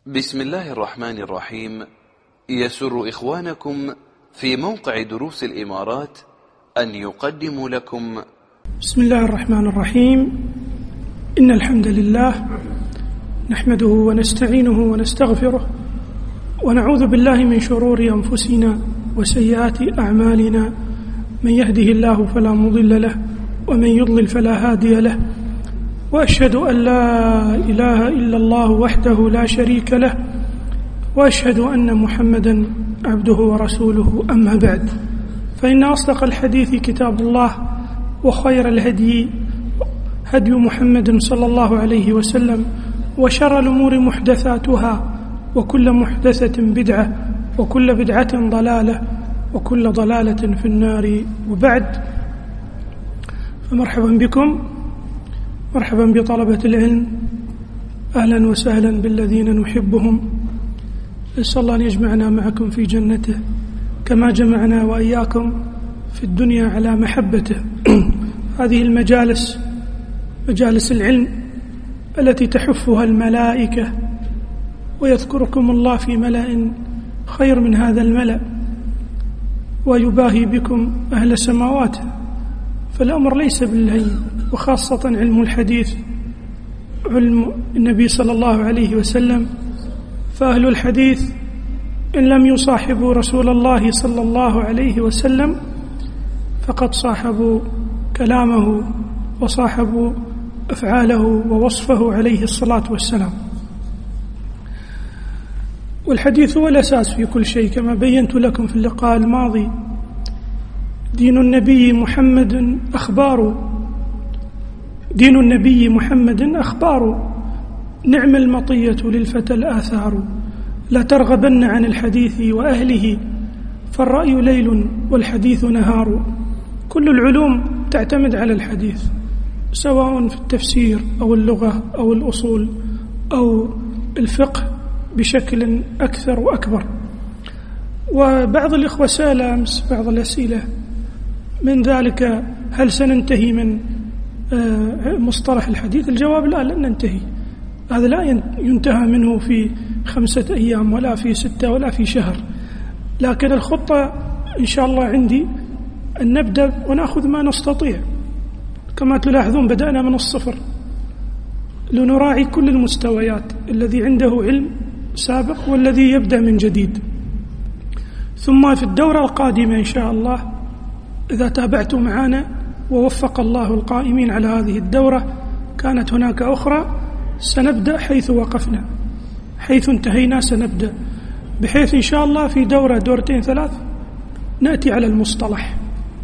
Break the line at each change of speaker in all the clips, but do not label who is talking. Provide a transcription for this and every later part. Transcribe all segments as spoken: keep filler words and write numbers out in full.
بسم الله الرحمن الرحيم. يسر إخوانكم في موقع دروس الإمارات أن يقدموا لكم
بسم الله الرحمن الرحيم. إن الحمد لله نحمده ونستعينه ونستغفره ونعوذ بالله من شرور أنفسنا وسيئات أعمالنا، من يهده الله فلا مضل له ومن يضلل فلا هادي له، وأشهد أن لا إله إلا الله وحده لا شريك له، وأشهد أن محمدا عبده ورسوله. أما بعد، فإن أصدق الحديث كتاب الله، وخير الهدي هدي محمد صلى الله عليه وسلم، وشر الأمور محدثاتها، وكل محدثة بدعة، وكل بدعة ضلالة، وكل ضلالة في النار. وبعد، فمرحبا بكم، مرحبا بطلبة العلم، أهلا وسهلا بالذين نحبهم. نسأل الله أن يجمعنا معكم في جنته كما جمعنا وإياكم في الدنيا على محبته. هذه المجالس مجالس العلم التي تحفها الملائكة، ويذكركم الله في ملأ خير من هذا الملأ، ويباهي بكم أهل السماوات. فالأمر ليس بالهين، وخاصة علم الحديث، علم النبي صلى الله عليه وسلم. فأهل الحديث إن لم يصاحبوا رسول الله صلى الله عليه وسلم فقد صاحبوا كلامه وصاحبوا أفعاله ووصفه عليه الصلاة والسلام. والحديث هو الأساس في كل شيء، كما بينت لكم في اللقاء الماضي. دين النبي محمد أخبار، دين النبي محمد أخبار، نعم المطية للفتى الآثار. لا ترغبن عن الحديث وأهله، فالرأي ليل والحديث نهار. كل العلوم تعتمد على الحديث، سواء في التفسير أو اللغة أو الأصول أو الفقه بشكل أكثر وأكبر. وبعض الإخوة سأل أمس بعض الأسئلة، من ذلك هل سننتهي من مصطلح الحديث؟ الجواب لا، لن ننتهي. هذا لا ينتهى منه في خمسة أيام ولا في ستة ولا في شهر، لكن الخطة إن شاء الله عندي أن نبدأ ونأخذ ما نستطيع. كما تلاحظون بدأنا من الصفر لنراعي كل المستويات، الذي عنده علم سابق والذي يبدأ من جديد. ثم في الدورة القادمة إن شاء الله، إذا تابعتم معنا ووفق الله القائمين على هذه الدورة، كانت هناك أخرى، سنبدأ حيث وقفنا، حيث انتهينا سنبدأ، بحيث إن شاء الله في دورة دورتين ثلاث نأتي على المصطلح،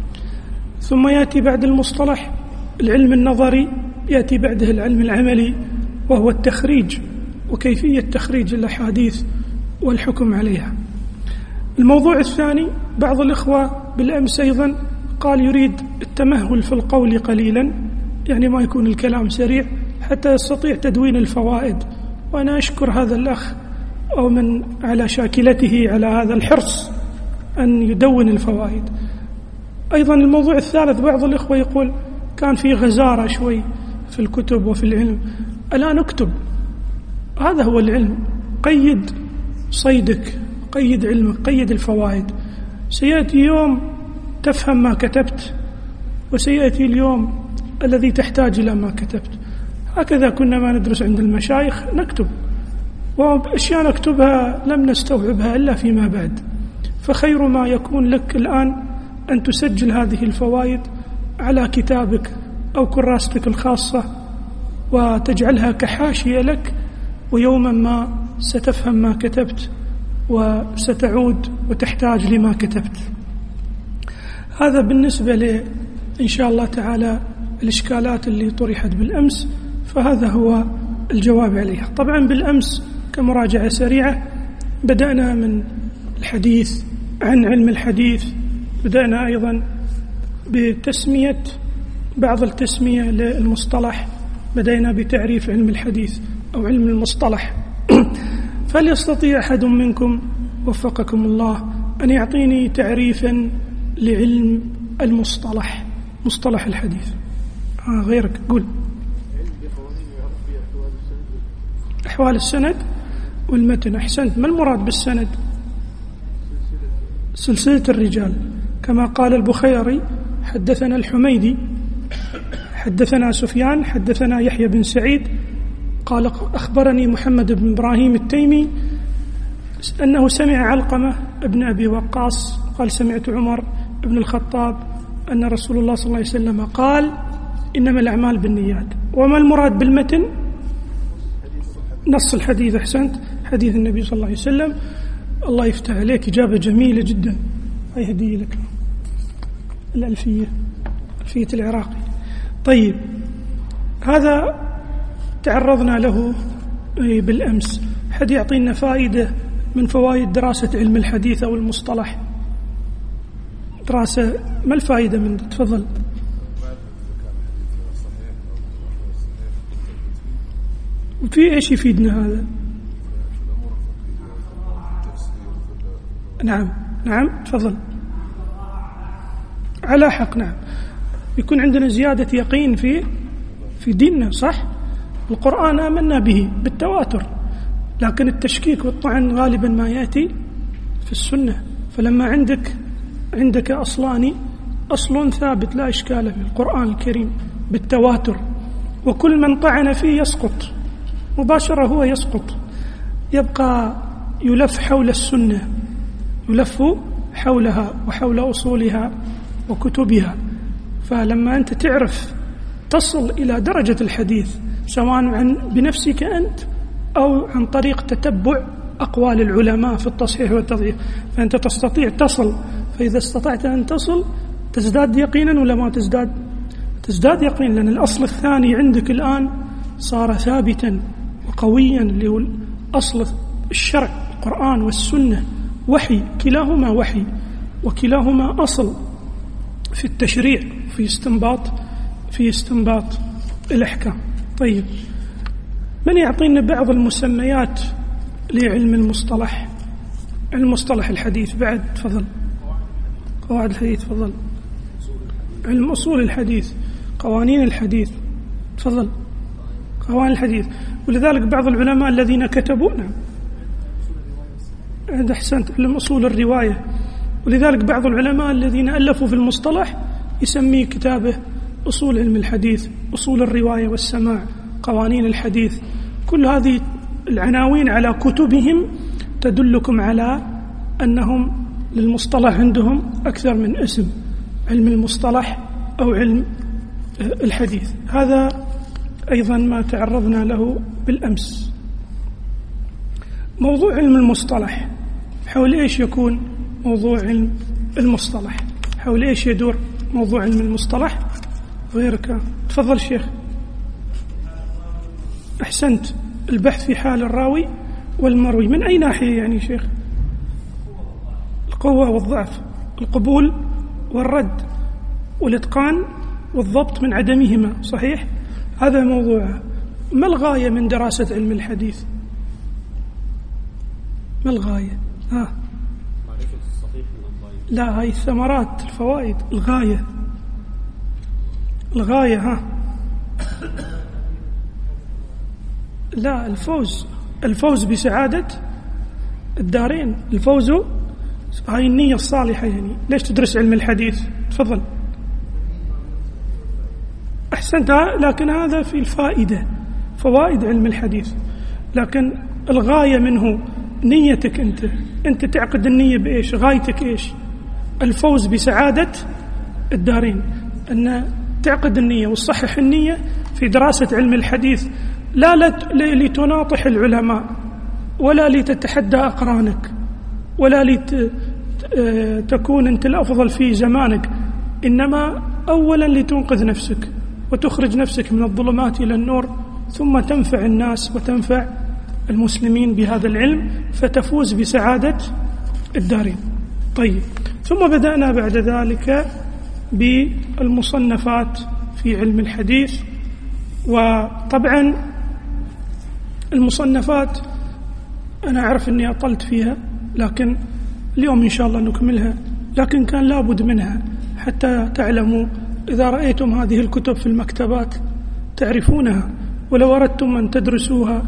ثم يأتي بعد المصطلح العلم النظري، يأتي بعده العلم العملي، وهو التخريج وكيفية تخريج الأحاديث والحكم عليها. الموضوع الثاني، بعض الإخوة بالأمس أيضا قال يريد التمهل في القول قليلا، يعني ما يكون الكلام سريع حتى يستطيع تدوين الفوائد. وأنا أشكر هذا الأخ أو من على شاكلته على هذا الحرص أن يدون الفوائد. أيضا الموضوع الثالث، بعض الإخوة يقول كان في غزارة شوي في الكتب وفي العلم، الآن اكتب، هذا هو العلم. قيد صيدك، قيد علمك، قيد الفوائد. سيأتي يوم تفهم ما كتبت، وسيأتي اليوم الذي تحتاج إلى ما كتبت. هكذا كنا ما ندرس عند المشايخ، نكتب، وأشياء نكتبها لم نستوعبها إلا فيما بعد. فخير ما يكون لك الآن أن تسجل هذه الفوائد على كتابك أو كراستك الخاصة، وتجعلها كحاشية لك، ويوما ما ستفهم ما كتبت وستعود وتحتاج لما كتبت. هذا بالنسبة ل إن شاء الله تعالى الإشكالات اللي طرحت بالأمس، فهذا هو الجواب عليها. طبعا بالأمس كمراجعة سريعة بدأنا من الحديث عن علم الحديث، بدأنا أيضا بتسمية بعض التسمية للمصطلح، بدأنا بتعريف علم الحديث أو علم المصطلح. فليستطيع أحد منكم وفقكم الله أن يعطيني تعريفا لعلم المصطلح، مصطلح الحديث. آه غيرك قول. أحوال السند والمتن. أحسنت. ما المراد بالسند؟ سلسلة الرجال، كما قال البخيري حدثنا الحميدي حدثنا سفيان حدثنا يحيى بن سعيد قال أخبرني محمد بن إبراهيم التيمي أنه سمع علقمة ابن أبي وقاص قال سمعت عمر بن الخطاب أن رسول الله صلى الله عليه وسلم قال إنما الأعمال بالنيات. وما المراد بالمتن؟ نص الحديث. أحسنت. حديث النبي صلى الله عليه وسلم. الله يفتح عليك، إجابة جميلة جدا. هاي هدية لك، الألفية، ألفية العراقي. طيب، هذا تعرضنا له بالأمس. حد يعطينا فائدة من فوائد دراسة علم الحديث أو المصطلح؟ دراسة، ما الفائدة من؟ تفضل. وفي إيش يفيدنا هذا؟ نعم نعم تفضل. على حق. نعم، يكون عندنا زيادة يقين في في ديننا. صح، القرآن آمنا به بالتواتر، لكن التشكيك والطعن غالبا ما يأتي في السنة. فلما عندك عندك أصلان، أصل ثابت لا إشكال في القرآن الكريم بالتواتر، وكل من طعن فيه يسقط مباشرة، هو يسقط، يبقى يلف حول السنة، يلف حولها وحول أصولها وكتبها. فلما أنت تعرف تصل إلى درجة الحديث، سواء عن بنفسك أنت أو عن طريق تتبع أقوال العلماء في التصحيح والتضعيف، فأنت تستطيع تصل. فإذا استطعت أن تصل تزداد يقينا ولا ما تزداد؟ تزداد يقين، لأن الأصل الثاني عندك الآن صار ثابتا وقويا، اللي هو أصل الشرع، القرآن والسنة، وحي، كلاهما وحي وكلاهما أصل في التشريع، في استنباط في استنباط الأحكام. طيب، من يعطينا بعض المسميات لعلم المصطلح؟ علم مصطلح الحديث بعد. تفضل. قواعد الحديث. تفضل. علم أصول الحديث، قوانين الحديث. تفضل. قوانين الحديث. ولذلك بعض العلماء الذين كتبوا، نعم عند أحسنت، علم أصول الرواية. ولذلك بعض العلماء الذين ألفوا في المصطلح يسمي كتابه أصول علم الحديث، أصول الرواية والسماع، قوانين الحديث. كل هذه العناوين على كتبهم تدلكم على أنهم للمصطلح عندهم أكثر من اسم، علم المصطلح أو علم الحديث. هذا أيضا ما تعرضنا له بالأمس. موضوع علم المصطلح حول إيش يكون؟ موضوع علم المصطلح حول إيش يدور موضوع علم المصطلح؟ غيرك. تفضل شيخ. أحسنت. البحث في حال الراوي والمروي. من أي ناحية يعني شيخ؟ القوة والضعف، القبول والرد، والإتقان والضبط من عدمهما. صحيح، هذا موضوع. ما الغاية من دراسة علم الحديث؟ ما الغاية؟ ها؟ لا، هاي الثمرات، الفوائد. الغاية الغاية ها؟ لا، الفوز الفوز بسعادة الدارين، الفوز. هاي النية الصالحة. يعني ليش تدرس علم الحديث؟ تفضل. أحسنت. لكن هذا في الفائدة، فوائد علم الحديث، لكن الغاية منه نيتك أنت أنت تعقد النية بإيش؟ غايتك إيش؟ الفوز بسعادة الدارين. أن تعقد النية وتصحح النية في دراسة علم الحديث، لا لتناطح العلماء، ولا لتتحدى أقرانك، ولا لتكون أنت الأفضل في زمانك، إنما أولا لتنقذ نفسك وتخرج نفسك من الظلمات إلى النور، ثم تنفع الناس وتنفع المسلمين بهذا العلم، فتفوز بسعادة الدارين. طيب، ثم بدأنا بعد ذلك بالمصنفات في علم الحديث. وطبعا المصنفات أنا أعرف أني أطلت فيها، لكن اليوم إن شاء الله نكملها، لكن كان لابد منها حتى تعلموا. إذا رأيتم هذه الكتب في المكتبات تعرفونها، ولو أردتم أن تدرسوها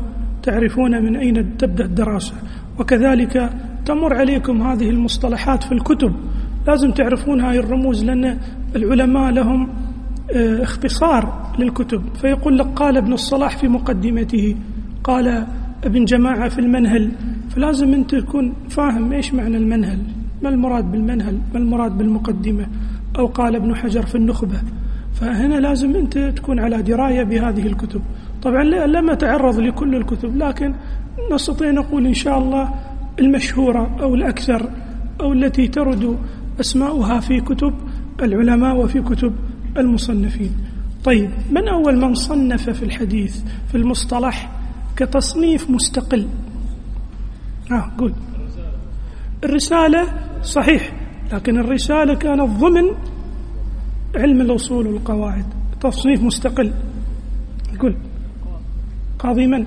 تعرفون من أين تبدأ الدراسة، وكذلك تمر عليكم هذه المصطلحات في الكتب، لازم تعرفون هاي الرموز، لأن العلماء لهم اختصار للكتب، فيقول لك قال ابن الصلاح في مقدمته، قال ابن جماعة في المنهل، فلازم أنت تكون فاهم إيش معنى المنهل، ما المراد بالمنهل، ما المراد بالمقدمة، أو قال ابن حجر في النخبة. فهنا لازم أنت تكون على دراية بهذه الكتب. طبعا لم أتعرض لكل الكتب، لكن نستطيع نقول إن شاء الله المشهورة أو الأكثر أو التي ترد أسماؤها في كتب العلماء وفي كتب المصنفين. طيب، من أول من صنف في الحديث في المصطلح كتصنيف مستقل؟ آه قول. الرسالة صحيح، لكن الرسالة كانت ضمن علم الأصول والقواعد، تصنيف مستقل. قل. قاضي من؟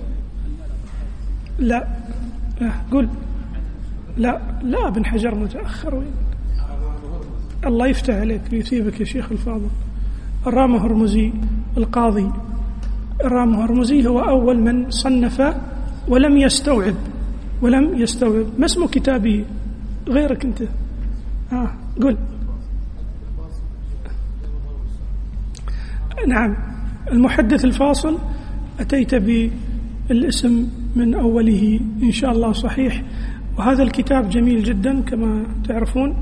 لا. آه قل. لا لا ابن حجر متأخر. وين؟ الله يفتح عليك ويثيبك يا شيخ الفاضل. الرام هرمزي القاضي، الرام هرمزي هو أول من صنف ولم يستوعب ولم يستوعب ما اسم كتابه غيرك أنت؟ آه قل. نعم، المحدث الفاصل أتيت بالاسم من أوله إن شاء الله صحيح، وهذا الكتاب جميل جدا كما تعرفون.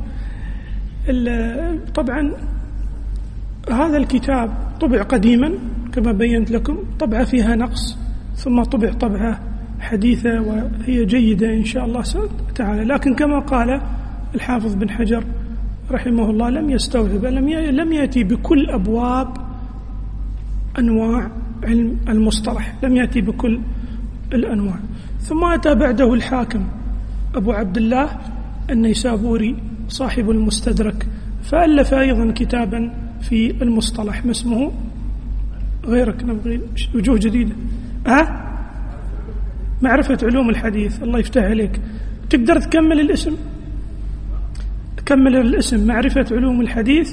طبعا هذا الكتاب طبع قديما كما بينت لكم، طبعة فيها نقص، ثم طبع طبعة حديثة وهي جيدة إن شاء الله تعالى، لكن كما قال الحافظ بن حجر رحمه الله لم يستوعب، لم يأتي بكل أبواب أنواع علم المصطلح، لم يأتي بكل الأنواع. ثم أتى بعده الحاكم أبو عبد الله النيسابوري صاحب المستدرك، فألف أيضا كتابا في المصطلح، ما اسمه؟ غيرك نبغي وجوه جديدة. أه؟ معرفة علوم الحديث. الله يفتح عليك، تقدر تكمل الاسم؟ كمل الاسم، معرفة علوم الحديث،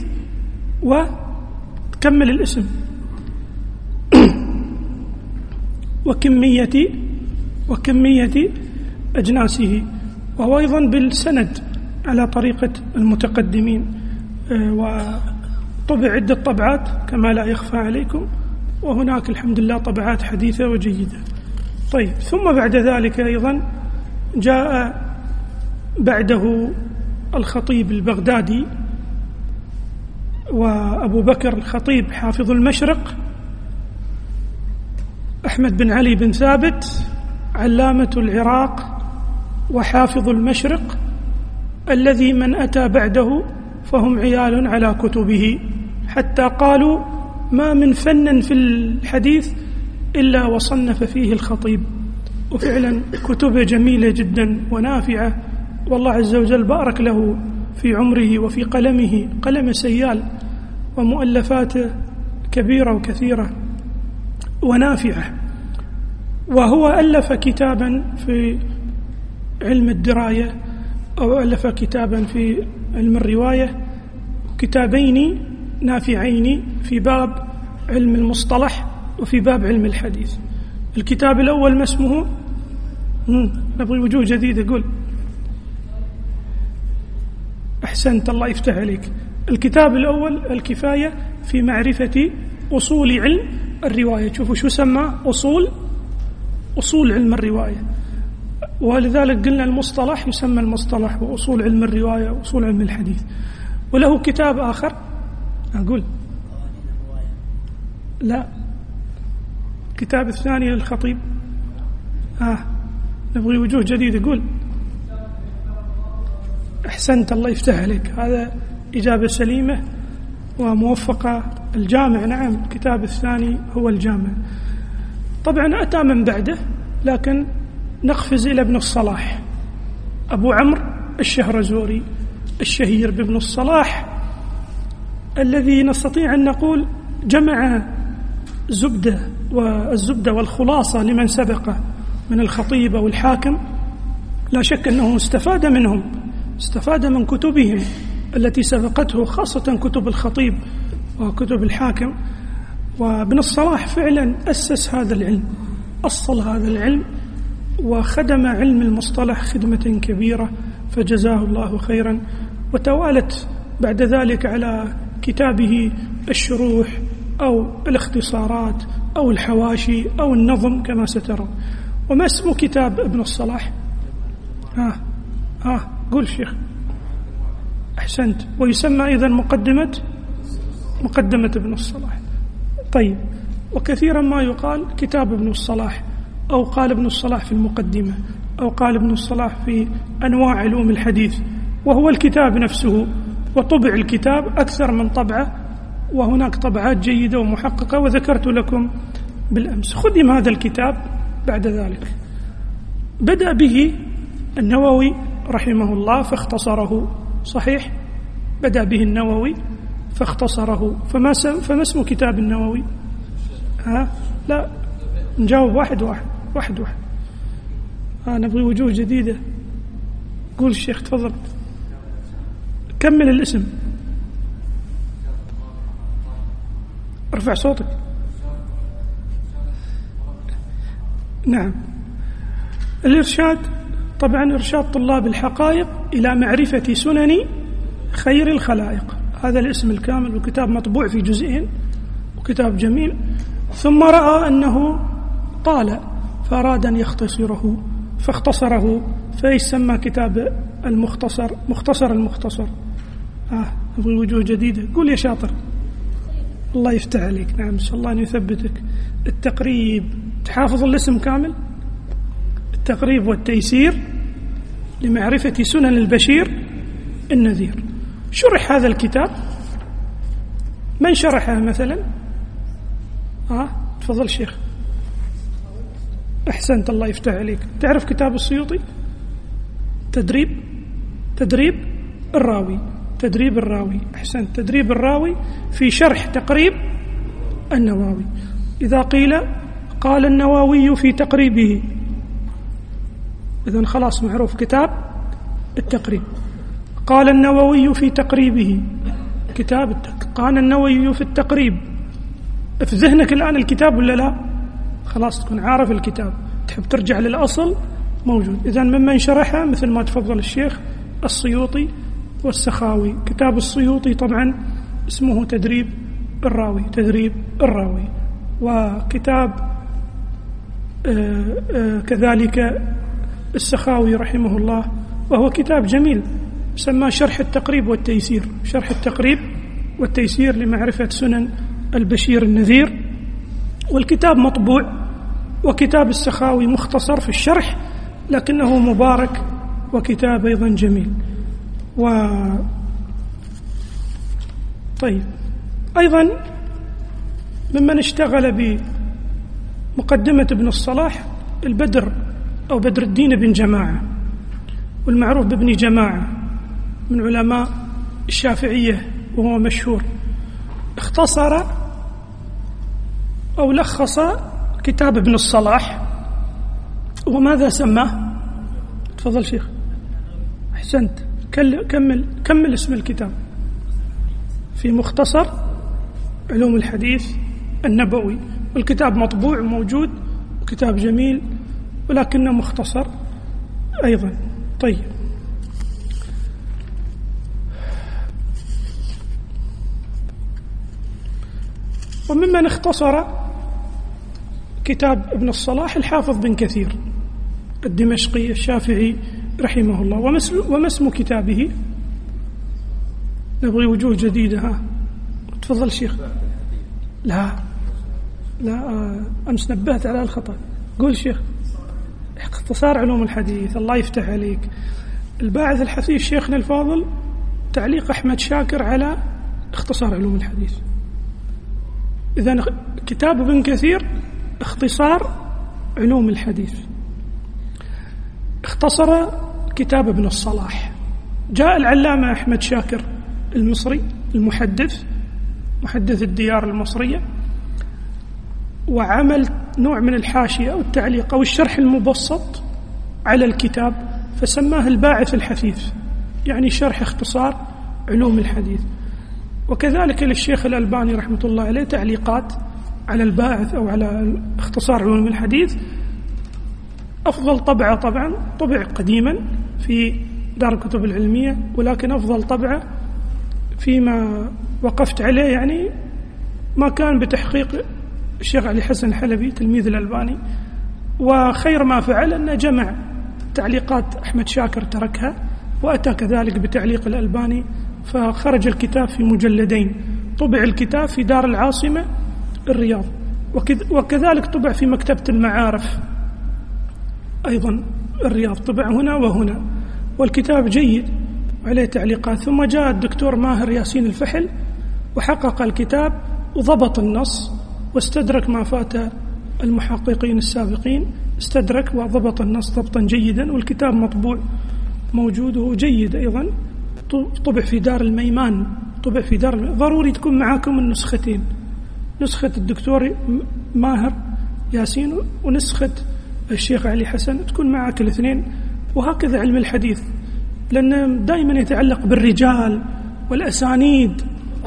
وتكمل الاسم وكمية وكمية أجناسه، وهو أيضا بالسند على طريقة المتقدمين، وطبع عدة طبعات كما لا يخفى عليكم، وهناك الحمد لله طبعات حديثة وجيدة. طيب، ثم بعد ذلك أيضا جاء بعده الخطيب البغدادي، وأبو بكر الخطيب حافظ المشرق، أحمد بن علي بن ثابت علامة العراق وحافظ المشرق، الذي من أتى بعده فهم عيال على كتبه، حتى قالوا ما من فن في الحديث إلا وصنف فيه الخطيب. وفعلا كتبه جميلة جدا ونافعة، والله عز وجل بارك له في عمره وفي قلمه، قلم سيال، ومؤلفاته كبيرة وكثيرة ونافعة. وهو ألف كتابا في علم الدراية، أو ألف كتابا في علم الرواية، كتابين نافعين في باب علم المصطلح وفي باب علم الحديث. الكتاب الأول ما اسمه؟ نبغي وجوه جديدة. قول. أحسنت، الله يفتح عليك. الكتاب الأول الكفاية في معرفة أصول علم الرواية. شوفوا شو سمى؟ أصول أصول علم الرواية، ولذلك قلنا المصطلح يسمى المصطلح، وأصول علم الرواية وأصول علم الحديث. وله كتاب آخر أقول لا، الكتاب الثاني للخطيب. آه نبغي وجوه جديدة. قول. أحسنت، الله يفتح عليك، هذا إجابة سليمة وموفقة. الجامع، نعم، الكتاب الثاني هو الجامع. طبعا أتى من بعده، لكن نقفز إلى ابن الصلاح، أبو عمرو الشهرزوري الشهير بابن الصلاح، الذي نستطيع أن نقول جمع زبدة والزبدة والخلاصة لمن سبقه من الخطيب والحاكم. لا شك أنه استفاد منهم، استفاد من كتبهم التي سبقته، خاصة كتب الخطيب وكتب الحاكم. وابن الصلاح فعلا أسس هذا العلم، أصل هذا العلم وخدم علم المصطلح خدمة كبيرة، فجزاه الله خيرا. وتوالت بعد ذلك على كتابه الشروح أو الاختصارات أو الحواشي أو النظم كما سترون. وما اسم كتاب ابن الصلاح؟ ها ها قول شيخ. أحسنت. ويسمى إذن مقدمة مقدمة ابن الصلاح. طيب. وكثيرا ما يقال كتاب ابن الصلاح، أو قال ابن الصلاح في المقدمة، أو قال ابن الصلاح في أنواع علوم الحديث، وهو الكتاب نفسه. وطبع الكتاب أكثر من طبعة، وهناك طبعات جيدة ومحققة، وذكرت لكم بالأمس. خدم هذا الكتاب بعد ذلك. بدأ به النووي رحمه الله فاختصره. صحيح، بدأ به النووي فاختصره. فما, فما اسم كتاب النووي؟ ها؟ لا، نجاوب واحد واحد واحد واحد. ها، نبغي وجوه جديدة. قول الشيخ تفضل، كمل الاسم، ارفع صوتك. نعم، الإرشاد. طبعا إرشاد طلاب الحقائق إلى معرفة سنن خير الخلائق، هذا الاسم الكامل. وكتاب مطبوع في جزئين، وكتاب جميل. ثم رأى أنه طال فأراد أن يختصره فاختصره، فيسمى كتاب المختصر، مختصر المختصر. آه نبغي وجوه جديدة. قول يا شاطر. الله يفتح عليك. نعم، إن شاء الله أن يثبتك. التقريب، تحافظ الاسم كامل؟ التقريب والتيسير لمعرفة سنن البشير النذير. شرح هذا الكتاب، من شرحه مثلا؟ آه تفضل شيخ. أحسنت، الله يفتح عليك. تعرف كتاب السيوطي؟ تدريب تدريب الراوي تدريب الراوي أحسنت، تدريب الراوي في شرح تقريب النووي. إذا قيل قال النووي في تقريبه، إذن خلاص معروف كتاب التقريب. قال النووي في تقريبه، كتاب التقريب. قال النووي في التقريب. في ذهنك الآن الكتاب ولا لا؟ خلاص تكون عارف الكتاب، تحب ترجع للأصل موجود. إذن ممن شرحها مثل ما تفضل الشيخ السيوطي والسخاوي. كتاب السيوطي طبعا اسمه تدريب الراوي تدريب الراوي وكتاب آآ آآ كذلك السخاوي رحمه الله، وهو كتاب جميل سماه شرح التقريب والتيسير شرح التقريب والتيسير لمعرفة سنن البشير النذير. والكتاب مطبوع. وكتاب السخاوي مختصر في الشرح لكنه مبارك، وكتاب أيضا جميل. و طيب، أيضا ممن اشتغل بمقدمة ابن الصلاح البدر أو بدر الدين بن جماعة، والمعروف بابن جماعة، من علماء الشافعية وهو مشهور. اختصر أو لخص كتاب ابن الصلاح، وماذا سماه؟ تفضل شيخ. أحسنت، كمل كمل اسم الكتاب. في مختصر علوم الحديث النبوي. والكتاب مطبوع موجود، وكتاب جميل ولكنه مختصر أيضا. طيب، وممن اختصر كتاب ابن الصلاح الحافظ بن كثير الدمشقي الشافعي رحمه الله. وما اسم كتابه؟ نبغي وجوه جديدة. ها تفضل شيخ. لا لا أمس نبهت على الخطأ. قول شيخ. اختصار علوم الحديث. الله يفتح عليك. الباعث الحثيث شيخنا الفاضل تعليق أحمد شاكر على اختصار علوم الحديث. إذن كتاب ابن كثير اختصار علوم الحديث. اختصر كتاب ابن الصلاح. جاء العلامة أحمد شاكر المصري المحدث محدث الديار المصرية، وعمل نوع من الحاشية أو التعليق أو الشرح المبسط على الكتاب، فسماه الباعث الحثيث، يعني شرح اختصار علوم الحديث. وكذلك للشيخ الألباني رحمة الله عليه تعليقات على الباعث أو على اختصار علوم الحديث، أفضل طبعة طبعا طبع قديما في دار الكتب العلمية، ولكن أفضل طبعة فيما وقفت عليه يعني ما كان بتحقيق الشيخ علي حسن الحلبي تلميذ الألباني، وخير ما فعل أنه جمع تعليقات أحمد شاكر تركها وأتى كذلك بتعليق الألباني، فخرج الكتاب في مجلدين. طبع الكتاب في دار العاصمة الرياض، وكذلك طبع في مكتبة المعارف أيضا الرياض، طبع هنا وهنا، والكتاب جيد وعليه تعليقات. ثم جاء الدكتور ماهر ياسين الفحل وحقق الكتاب وضبط النص واستدرك ما فات المحققين السابقين، استدرك وضبط النص ضبطا جيدا، والكتاب مطبوع موجود وجيد أيضا. طبع في دار الميمان، طبع في دار الميمان. ضروري تكون معاكم النسختين، نسخة الدكتور ماهر ياسين ونسخة الشيخ علي حسن، تكون معك الاثنين. وهكذا علم الحديث، لأنه دائما يتعلق بالرجال والأسانيد،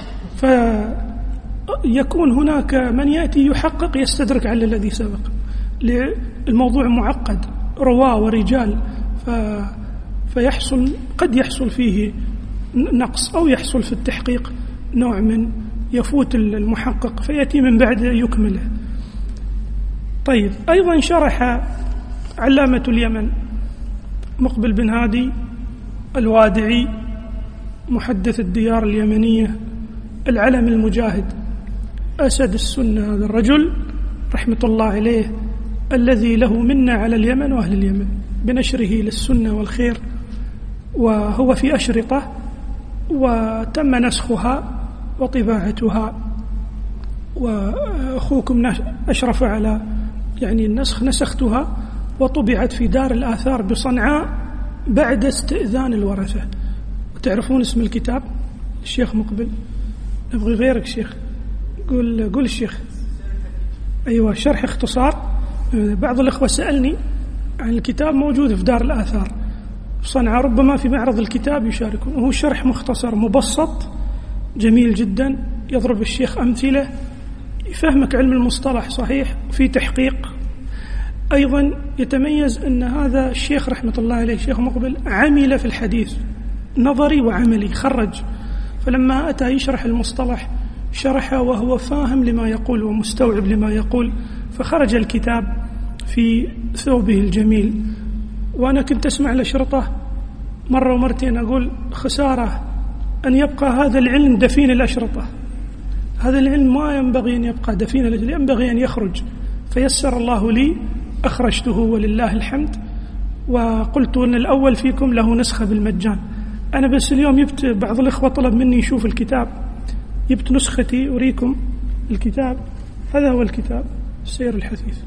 فيكون هناك من يأتي يحقق يستدرك على الذي سبق. الموضوع معقد، رواة ورجال، ف فيحصل قد يحصل فيه نقص أو يحصل في التحقيق نوع من يفوت المحقق فيأتي من بعد يكمله. طيب، أيضا شرح علامة اليمن مقبل بن هادي الوادعي محدث الديار اليمنية العلم المجاهد أسد السنة، هذا الرجل رحمة الله عليه الذي له منة على اليمن وأهل اليمن بنشره للسنة والخير، وهو في أشرطة وتم نسخها وطباعتها، وأخوكم أشرف على يعني النسخ، نسختها وطبعت في دار الآثار بصنعاء بعد استئذان الورثة. وتعرفون اسم الكتاب؟ الشيخ مقبل، نبغي غيرك شيخ، قول قول الشيخ. أيوة، شرح اختصار. بعض الأخوة سألني عن الكتاب، موجود في دار الآثار صنعاء، ربما في معرض الكتاب يشاركون، وهو شرح مختصر مبسط جميل جدا، يضرب الشيخ أمثلة يفهمك علم المصطلح صحيح، وفي تحقيق. أيضا يتميز أن هذا الشيخ رحمة الله عليه الشيخ مقبل عمل في الحديث نظري وعملي، خرج، فلما أتى يشرح المصطلح شرحه وهو فاهم لما يقول ومستوعب لما يقول، فخرج الكتاب في ثوبه الجميل. وأنا كنت أسمع الأشرطة مرة ومرتين أقول خسارة أن يبقى هذا العلم دفين الأشرطة، هذا العلم ما ينبغي أن يبقى دفين الأشرطة، ينبغي أن يخرج. فيسر الله لي أخرجته ولله الحمد، وقلت أن الأول فيكم له نسخة بالمجان. أنا بس اليوم يبت بعض الإخوة طلب مني يشوف الكتاب، جبت نسختي أريكم الكتاب. هذا هو الكتاب السير الحثيث،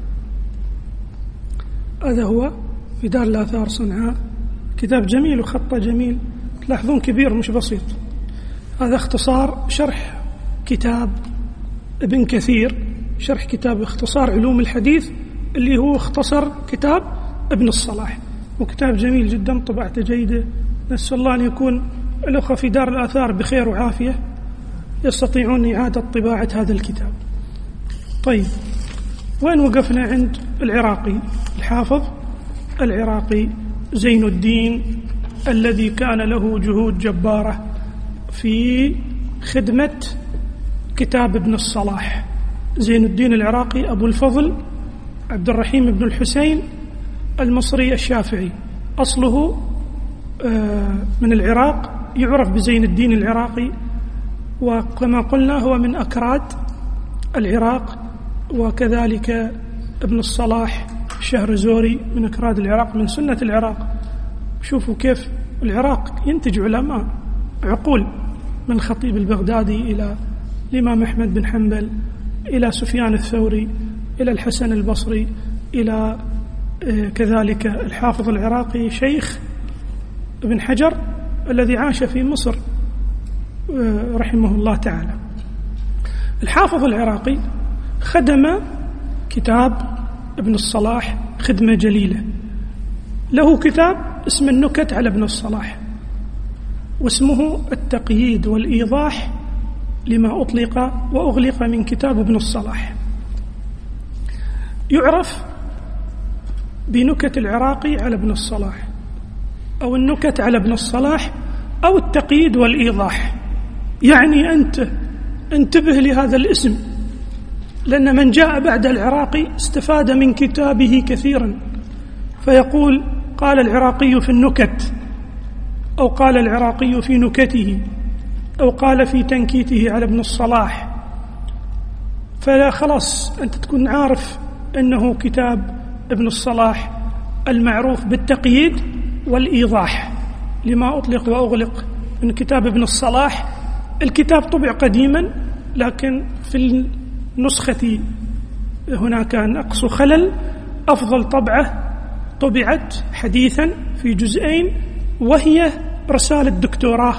هذا هو في دار الآثار صنعاء، كتاب جميل وخطه جميل، تلاحظون كبير مش بسيط. هذا اختصار شرح كتاب ابن كثير، شرح كتاب اختصار علوم الحديث اللي هو اختصر كتاب ابن الصلاح، وكتاب جميل جدا، طبعته جيدة. نسأل الله أن يكون الأخوة في دار الآثار بخير وعافية يستطيعون إعادة طباعة هذا الكتاب. طيب، وين وقفنا؟ عند العراقي الحافظ العراقي زين الدين الذي كان له جهود جبارة في خدمة كتاب ابن الصلاح. زين الدين العراقي أبو الفضل عبد الرحيم بن الحسين المصري الشافعي، أصله من العراق، يعرف بزين الدين العراقي، وكما قلنا هو من أكراد العراق، وكذلك ابن الصلاح الشهرزوري من أكراد العراق، من سنة العراق. شوفوا كيف العراق ينتج علماء عقول، من خطيب البغدادي إلى الإمام أحمد بن حنبل، إلى سفيان الثوري، إلى الحسن البصري، إلى كذلك الحافظ العراقي شيخ ابن حجر الذي عاش في مصر رحمه الله تعالى. الحافظ العراقي خدم كتاب ابن الصلاح خدمة جليلة، له كتاب اسم النكت على ابن الصلاح، واسمه التقييد والإيضاح لما أطلق وأغلق من كتاب ابن الصلاح. يعرف بنكت العراقي على ابن الصلاح، أو النكت على ابن الصلاح، أو التقييد والإيضاح. يعني أنت انتبه لهذا الاسم، لأن من جاء بعد العراقي استفاد من كتابه كثيرا، فيقول قال العراقي في النكت، أو قال العراقي في نكته، أو قال في تنكيته على ابن الصلاح. فلا خلاص أنت تكون عارف أنه كتاب ابن الصلاح المعروف بالتقييد والإيضاح لما أطلق وأغلق من كتاب ابن الصلاح. الكتاب طبع قديما، لكن في النسخة هناك نقص خلل. أفضل طبعة طبعت حديثا في جزئين، وهي رسالة دكتوراه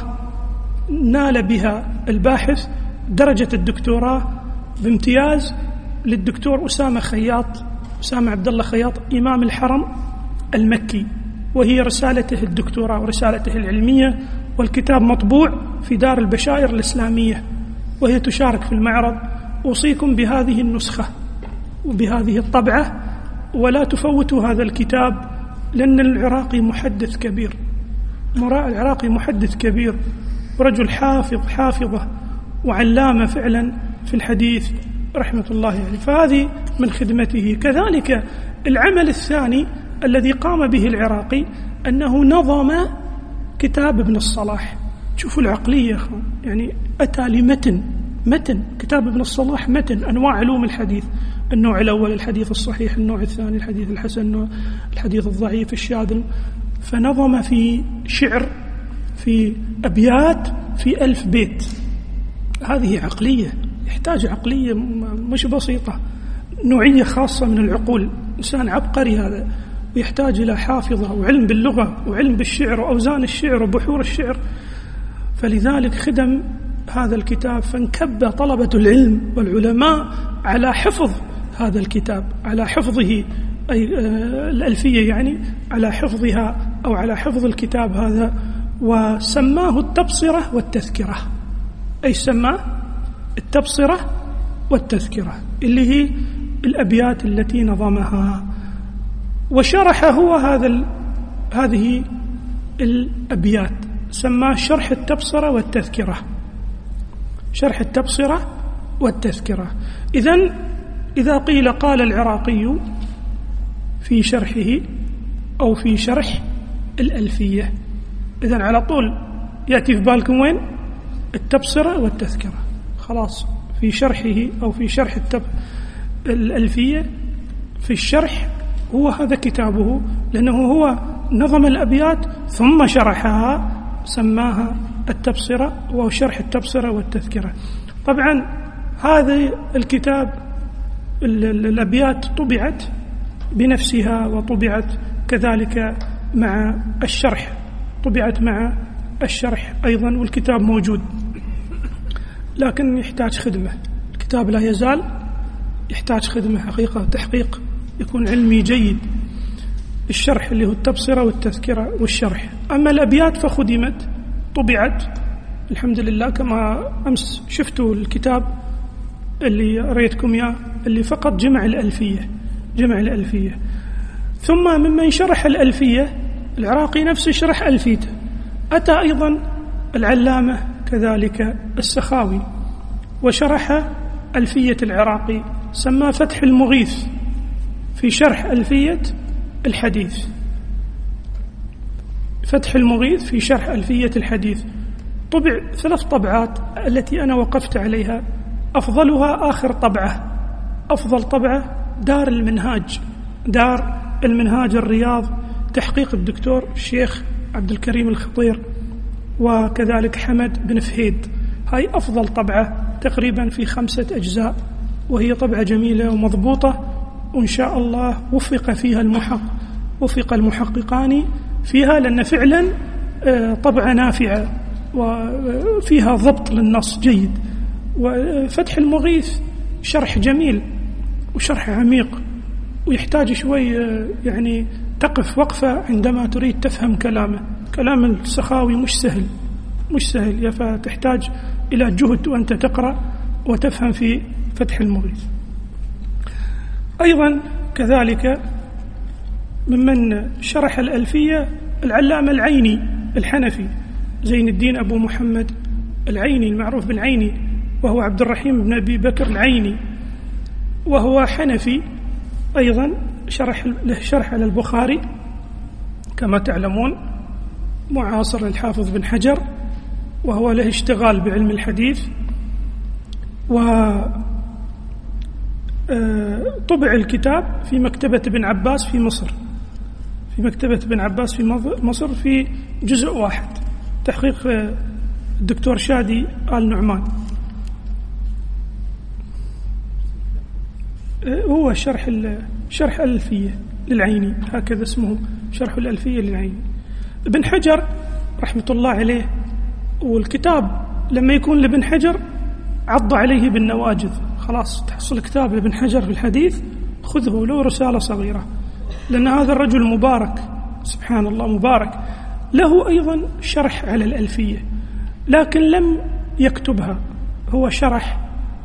نال بها الباحث درجة الدكتوراه بامتياز للدكتور أسامة خياط، أسامة عبد الله خياط، إمام الحرم المكي، وهي رسالته الدكتوراه ورسالته العلمية. والكتاب مطبوع في دار البشائر الإسلامية، وهي تشارك في المعرض. أوصيكم بهذه النسخة وبهذه الطبعة، ولا تفوتوا هذا الكتاب، لأن العراقي محدث كبير، مراء العراقي محدث كبير، ورجل حافظ حافظة وعلامة فعلا في الحديث رحمة الله عليه. فهذه من خدمته. كذلك العمل الثاني الذي قام به العراقي أنه نظم كتاب ابن الصلاح. شوفوا العقلية، يعني أتى لمتن متن كتاب ابن الصلاح، متن أنواع علوم الحديث، النوع الأول الحديث الصحيح، النوع الثاني الحديث الحسن، الحديث الضعيف، الشاذ. فنظم في شعر، في أبيات، في ألف بيت. هذه عقلية، يحتاج عقلية مش بسيطة، نوعية خاصة من العقول. إنسان عبقري هذا، ويحتاج إلى حافظة وعلم باللغة وعلم بالشعر وأوزان الشعر وبحور الشعر. فلذلك خدم هذا الكتاب، فانكب طلبة العلم والعلماء على حفظ هذا الكتاب، على حفظه، أي الألفية يعني، على حفظها أو على حفظ الكتاب هذا. وسماه التبصرة والتذكرة، أي سماه التبصرة والتذكرة، اللي هي الأبيات التي نظمها. وشرح هو هذا ال... هذه الأبيات، سماه شرح التبصرة والتذكرة، شرح التبصرة والتذكرة. إذن إذا قيل قال العراقي في شرحه أو في شرح الألفية، إذن على طول يأتي في بالكم وين؟ التبصرة والتذكرة. خلاص، في شرحه أو في شرح التب... الألفية، في الشرح هو هذا كتابه، لأنه هو نظم الأبيات ثم شرحها، سماها التبصرة وشرح التبصرة والتذكرة. طبعا هذا الكتاب الأبيات طبعت بنفسها، وطبعت كذلك مع الشرح، طبعت مع الشرح أيضا، والكتاب موجود، لكن يحتاج خدمة. الكتاب لا يزال يحتاج خدمة حقيقة، تحقيق، يكون علمي جيد. الشرح اللي هو التبصرة والتذكرة والشرح. أما الأبيات فخدمت، طبعت الحمد لله. كما أمس شفتوا الكتاب اللي رأيتكم إياه، اللي فقط جمع الألفية، جمع الألفية. ثم ممن شرح الألفية العراقي نفسه شرح ألفيته. أتى أيضا العلامة كذلك السخاوي وشرح ألفية العراقي، سماه فتح المغيث في شرح ألفية الحديث، فتح المغيث في شرح ألفية الحديث. طبع ثلاث طبعات التي أنا وقفت عليها، أفضلها آخر طبعة، أفضل طبعة دار المنهاج، دار المنهاج الرياض، تحقيق الدكتور الشيخ عبد الكريم الخطير وكذلك حمد بن فهيد. هاي أفضل طبعة تقريبا في خمسة أجزاء، وهي طبعة جميلة ومضبوطة، وإن شاء الله وفق فيها المحقق، وفق المحققان فيها، لأن فعلا طبعة نافعة وفيها ضبط للنص جيد. وفتح المغيث شرح جميل وشرح عميق، ويحتاج شوي يعني تقف وقفة عندما تريد تفهم كلامه. كلام السخاوي مش سهل، مش سهل، فتحتاج إلى جهد وأنت تقرأ وتفهم في فتح المغيث. أيضا كذلك ممن شرح الألفية العلامة العيني الحنفي، زين الدين أبو محمد العيني المعروف بالعيني، وهو عبد الرحيم بن أبي بكر العيني، وهو حنفي أيضا، شرح له شرح على البخاري كما تعلمون، معاصر الحافظ بن حجر، وهو له اشتغال بعلم الحديث. وطبع الكتاب في مكتبة ابن عباس في مصر، في مكتبة ابن عباس في مصر في جزء واحد، تحقيق الدكتور شادي آل نعمان. هو شرح شرح الألفية للعيني، هكذا اسمه، شرح الألفية للعيني. ابن حجر رحمة الله عليه، والكتاب لما يكون لابن حجر عض عليه بالنواجذ، خلاص تحصل كتاب لابن حجر في الحديث خذه ولو رسالة صغيرة، لأن هذا الرجل مبارك سبحان الله مبارك. له أيضا شرح على الألفية لكن لم يكتبها، هو شرح،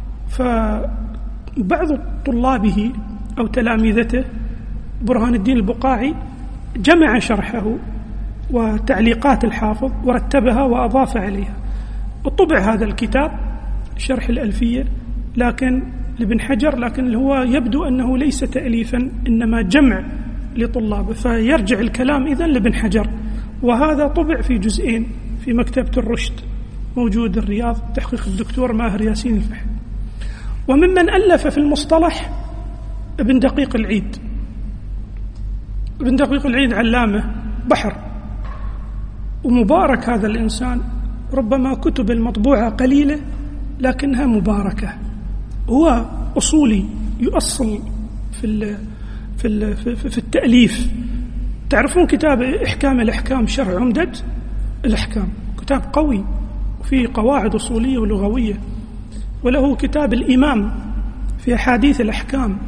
فبعض طلابه أو تلاميذته برهان الدين البقاعي جمع شرحه وتعليقات الحافظ ورتبها وأضاف عليها، وطبع هذا الكتاب شرح الألفية لكن لابن حجر، لكن هو يبدو أنه ليس تأليفا إنما جمع لطلابه، فيرجع الكلام إذن لابن حجر. وهذا طبع في جزئين في مكتبة الرشد موجود الرياض، تحقيق الدكتور ماهر ياسين الفحم. وممن ألف في المصطلح ابن دقيق العيد. ابن دقيق العيد علامة بحر ومبارك هذا الإنسان، ربما كتب المطبوعة قليلة لكنها مباركة. هو أصولي يؤصل في ال في ال في التأليف. تعرفون كتاب إحكام الأحكام شرح عمدة الأحكام، كتاب قوي وفيه قواعد أصولية ولغوية. وله كتاب الإمام في أحاديث الأحكام،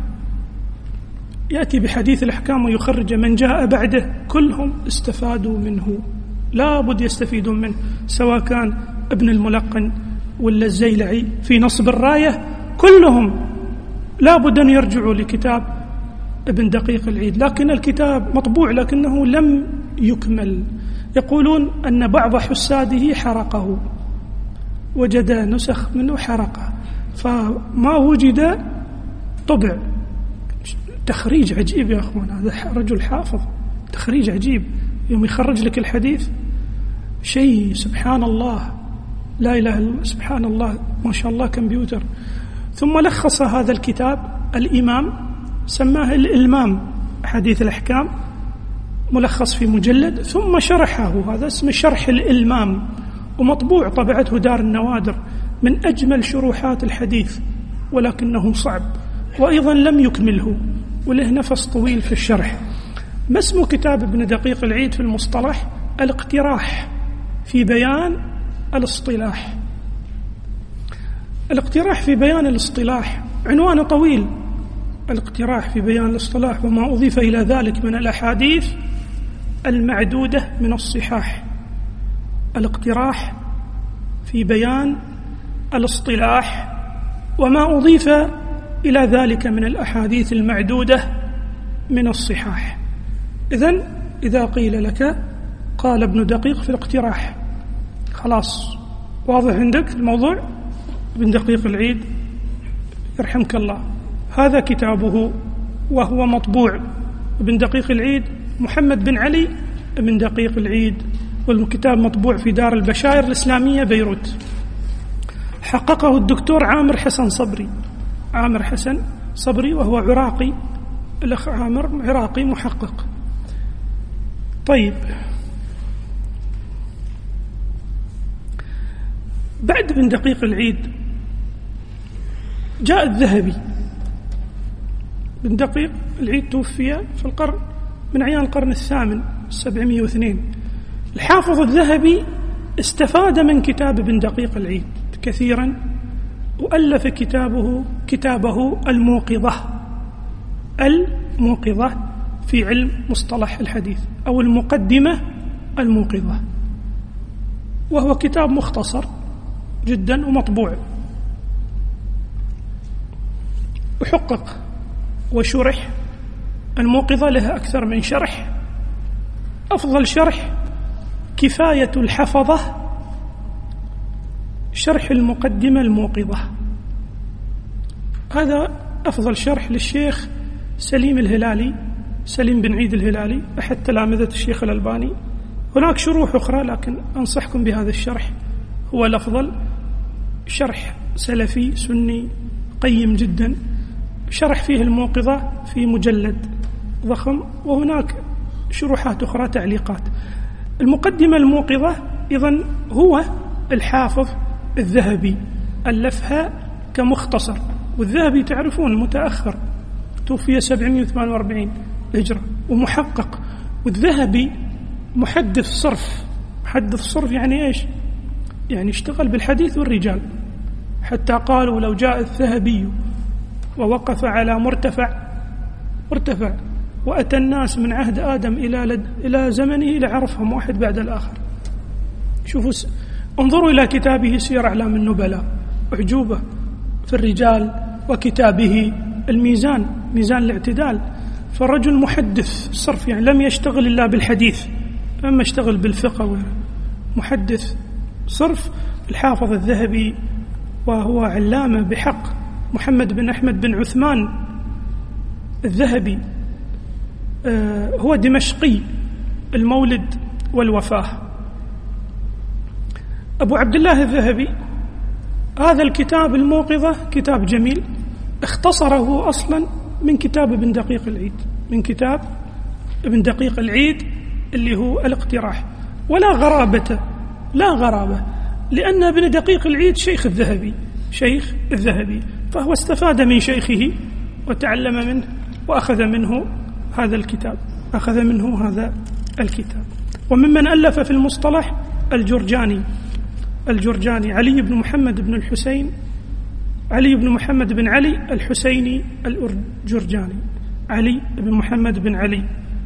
يأتي بحديث الأحكام ويخرج من جاء بعده، كلهم استفادوا منه، لا بد يستفيدون منه، سواء كان ابن الملقن ولا الزيلعي في نصب الراية، كلهم لا بد أن يرجعوا لكتاب ابن دقيق العيد. لكن الكتاب مطبوع لكنه لم يكمل. يقولون أن بعض حساده حرقه، وجد نسخ منه حرقه، فما وجد طبع. تخريج عجيب يا أخوان، هذا رجل حافظ، تخريج عجيب، يوم يخرج لك الحديث شيء سبحان الله، لا إله إلا الله، سبحان الله، ما شاء الله كمبيوتر. ثم لخص هذا الكتاب الإمام، سماه الإلمام حديث الأحكام، ملخص في مجلد، ثم شرحه، هذا اسمه شرح الإلمام، ومطبوع، طبعته دار النوادر، من أجمل شروحات الحديث، ولكنه صعب، وأيضا لم يكمله، وله نفس طويل في الشرح. ما اسم كتاب ابن دقيق العيد في المصطلح؟ الاقتراح في بيان الاصطلاح. الاقتراح في بيان الاصطلاح عنوانه طويل، الاقتراح في بيان الاصطلاح وما أضيف إلى ذلك من الأحاديث المعدودة من الصحاح. الاقتراح في بيان الاصطلاح وما أضيف إلى ذلك من الأحاديث المعدودة من الصحاح. إذن إذا قيل لك قال ابن دقيق في الاقتراح، خلاص واضح عندك الموضوع. ابن دقيق العيد يرحمك الله، هذا كتابه وهو مطبوع. ابن دقيق العيد محمد بن علي ابن دقيق العيد، والكتاب مطبوع في دار البشائر الإسلامية بيروت. حققه الدكتور عامر حسن صبري، عامر حسن صبري وهو عراقي، الأخ عامر عراقي محقق. طيب، بعد ابن دقيق العيد جاء الذهبي. ابن دقيق العيد توفي في القرن من أيام القرن الثامن سبعمائة واثنين. الحافظ الذهبي استفاد من كتاب ابن دقيق العيد كثيرا، وألف كتابه كتابه الموقظة الموقظة في علم مصطلح الحديث، أو المقدمة الموقظة، وهو كتاب مختصر جدا ومطبوع، وحقق وشرح الموقظة لها أكثر من شرح. أفضل شرح كفاية الحفظة، شرح المقدمة الموقظة، هذا أفضل شرح للشيخ سليم الهلالي، سليم بن عيد الهلالي، أحد تلامذة الشيخ الألباني. هناك شروح أخرى لكن أنصحكم بهذا الشرح، هو الأفضل، شرح سلفي سني قيم جدا، شرح فيه الموقظة في مجلد ضخم، وهناك شروحات أخرى تعليقات. المقدمة الموقظة إذن هو الحافظ الذهبي ألفها كمختصر، والذهبي تعرفون متأخر، توفي سبعمائة وثمانية وأربعين هجرة ومحقق. والذهبي محدث صرف، محدث صرف يعني إيش؟ يعني اشتغل بالحديث والرجال، حتى قالوا لو جاء الذهبي ووقف على مرتفع مرتفع وأتى الناس من عهد آدم إلى لد إلى زمنه لعرفهم واحد بعد الآخر. شوفوا س... انظروا إلى كتابه سير أعلام النبلاء، أعجوبة في الرجال، وكتابه الميزان، ميزان الاعتدال. فالرجل محدث صرف، يعني لم يشتغل إلا بالحديث، أما اشتغل بالفقه، محدث صرف. الحافظ الذهبي وهو علامة بحق، محمد بن أحمد بن عثمان الذهبي، آه هو دمشقي المولد والوفاة. أبو عبد الله الذهبي هذا الكتاب الموقظة كتاب جميل، اختصره أصلا من كتاب ابن دقيق العيد، من كتاب ابن دقيق العيد اللي هو الاقتراح. ولا غرابة، لا غرابة، لأن ابن دقيق العيد شيخ الذهبي، شيخ الذهبي، فهو استفاد من شيخه وتعلم منه وأخذ منه هذا الكتاب، أخذ منه هذا الكتاب. وممن ألف في المصطلح الجرجاني، الجرجاني علي بن محمد بن الحسين، علي بن محمد بن علي الحسيني الجرجاني، علي بن محمد بن علي.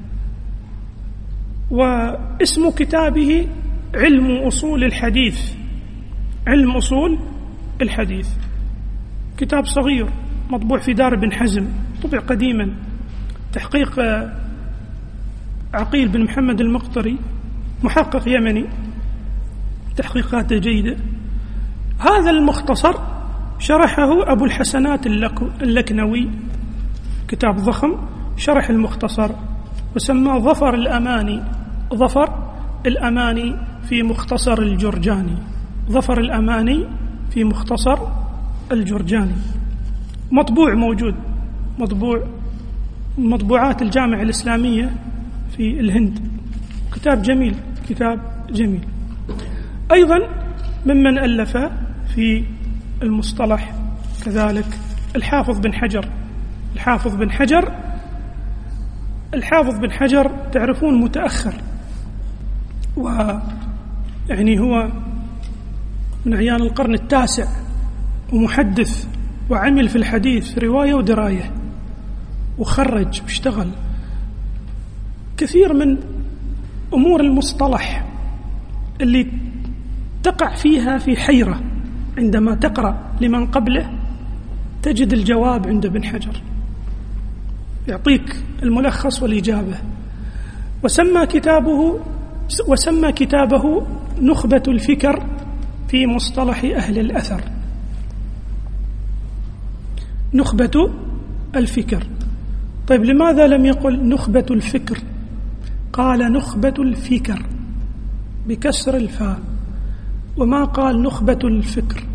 واسم كتابه علم أصول الحديث، علم أصول الحديث، كتاب صغير مطبوع في دار بن حزم، طبع قديما، تحقيق عقيل بن محمد المقطري، محقق يمني، تحقيقاته جيدة. هذا المختصر شرحه أبو الحسنات اللكنوي، كتاب ضخم، شرح المختصر وسماه ظفر الأماني، ظفر الأماني في مختصر الجرجاني، ظفر الأماني في مختصر الجرجاني. مطبوع موجود، مطبوع مطبوعات الجامعة الإسلامية في الهند، كتاب جميل، كتاب جميل. أيضا ممن ألف في المصطلح كذلك الحافظ بن حجر، الحافظ بن حجر الحافظ بن حجر تعرفون متأخر، ويعني هو من عيان القرن التاسع، ومحدث، وعمل في الحديث رواية ودراية، وخرج واشتغل كثير من أمور المصطلح اللي تقع فيها في حيرة عندما تقرأ لمن قبله، تجد الجواب عند ابن حجر، يعطيك الملخص والإجابة. وسمى كتابه وسمى كتابه نخبة الفكر في مصطلح أهل الأثر، نخبة الفكر. طيب لماذا لم يقل نخبة الفكر؟ قال نخبة الفكر بكسر الفاء، وما قال نخبة الفكر.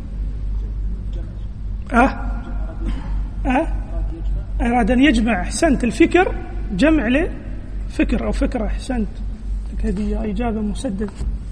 أه أه أراد أن يجمع، أحسنت، الفكر جمع له فكر أو فكرة، أحسنت، هذه إجابة مسددة.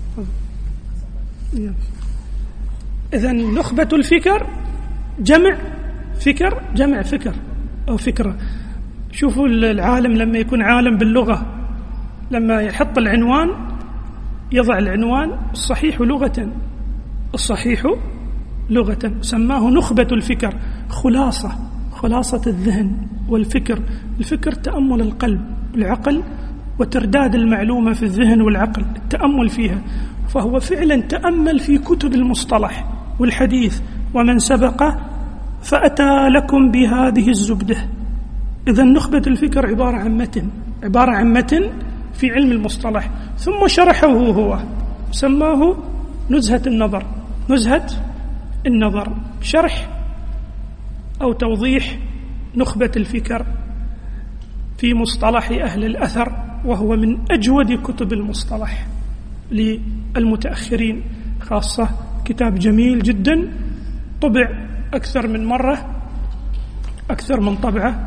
إذن نخبة الفكر جمع فكر، جمع فكر أو فكرة. شوفوا العالم لما يكون عالم باللغة، لما يحط العنوان يضع العنوان الصحيح لغة، الصحيح لغة، سماه نخبة الفكر، خلاصة، خلاصة الذهن والفكر. الفكر تأمل القلب والعقل وترداد المعلومة في الذهن والعقل، التأمل فيها. فهو فعلا تأمل في كتب المصطلح والحديث ومن سبق، فأتى لكم بهذه الزبدة، إذا نخبة الفكر عبارة عن متن عبارة عن متن في علم المصطلح، ثم شرحه هو سماه نزهة النظر. نزهة النظر شرح أو توضيح نخبة الفكر في مصطلح أهل الأثر، وهو من أجود كتب المصطلح للمتأخرين خاصة. كتاب جميل جدا، طبع أكثر من مرة، أكثر من طبعة،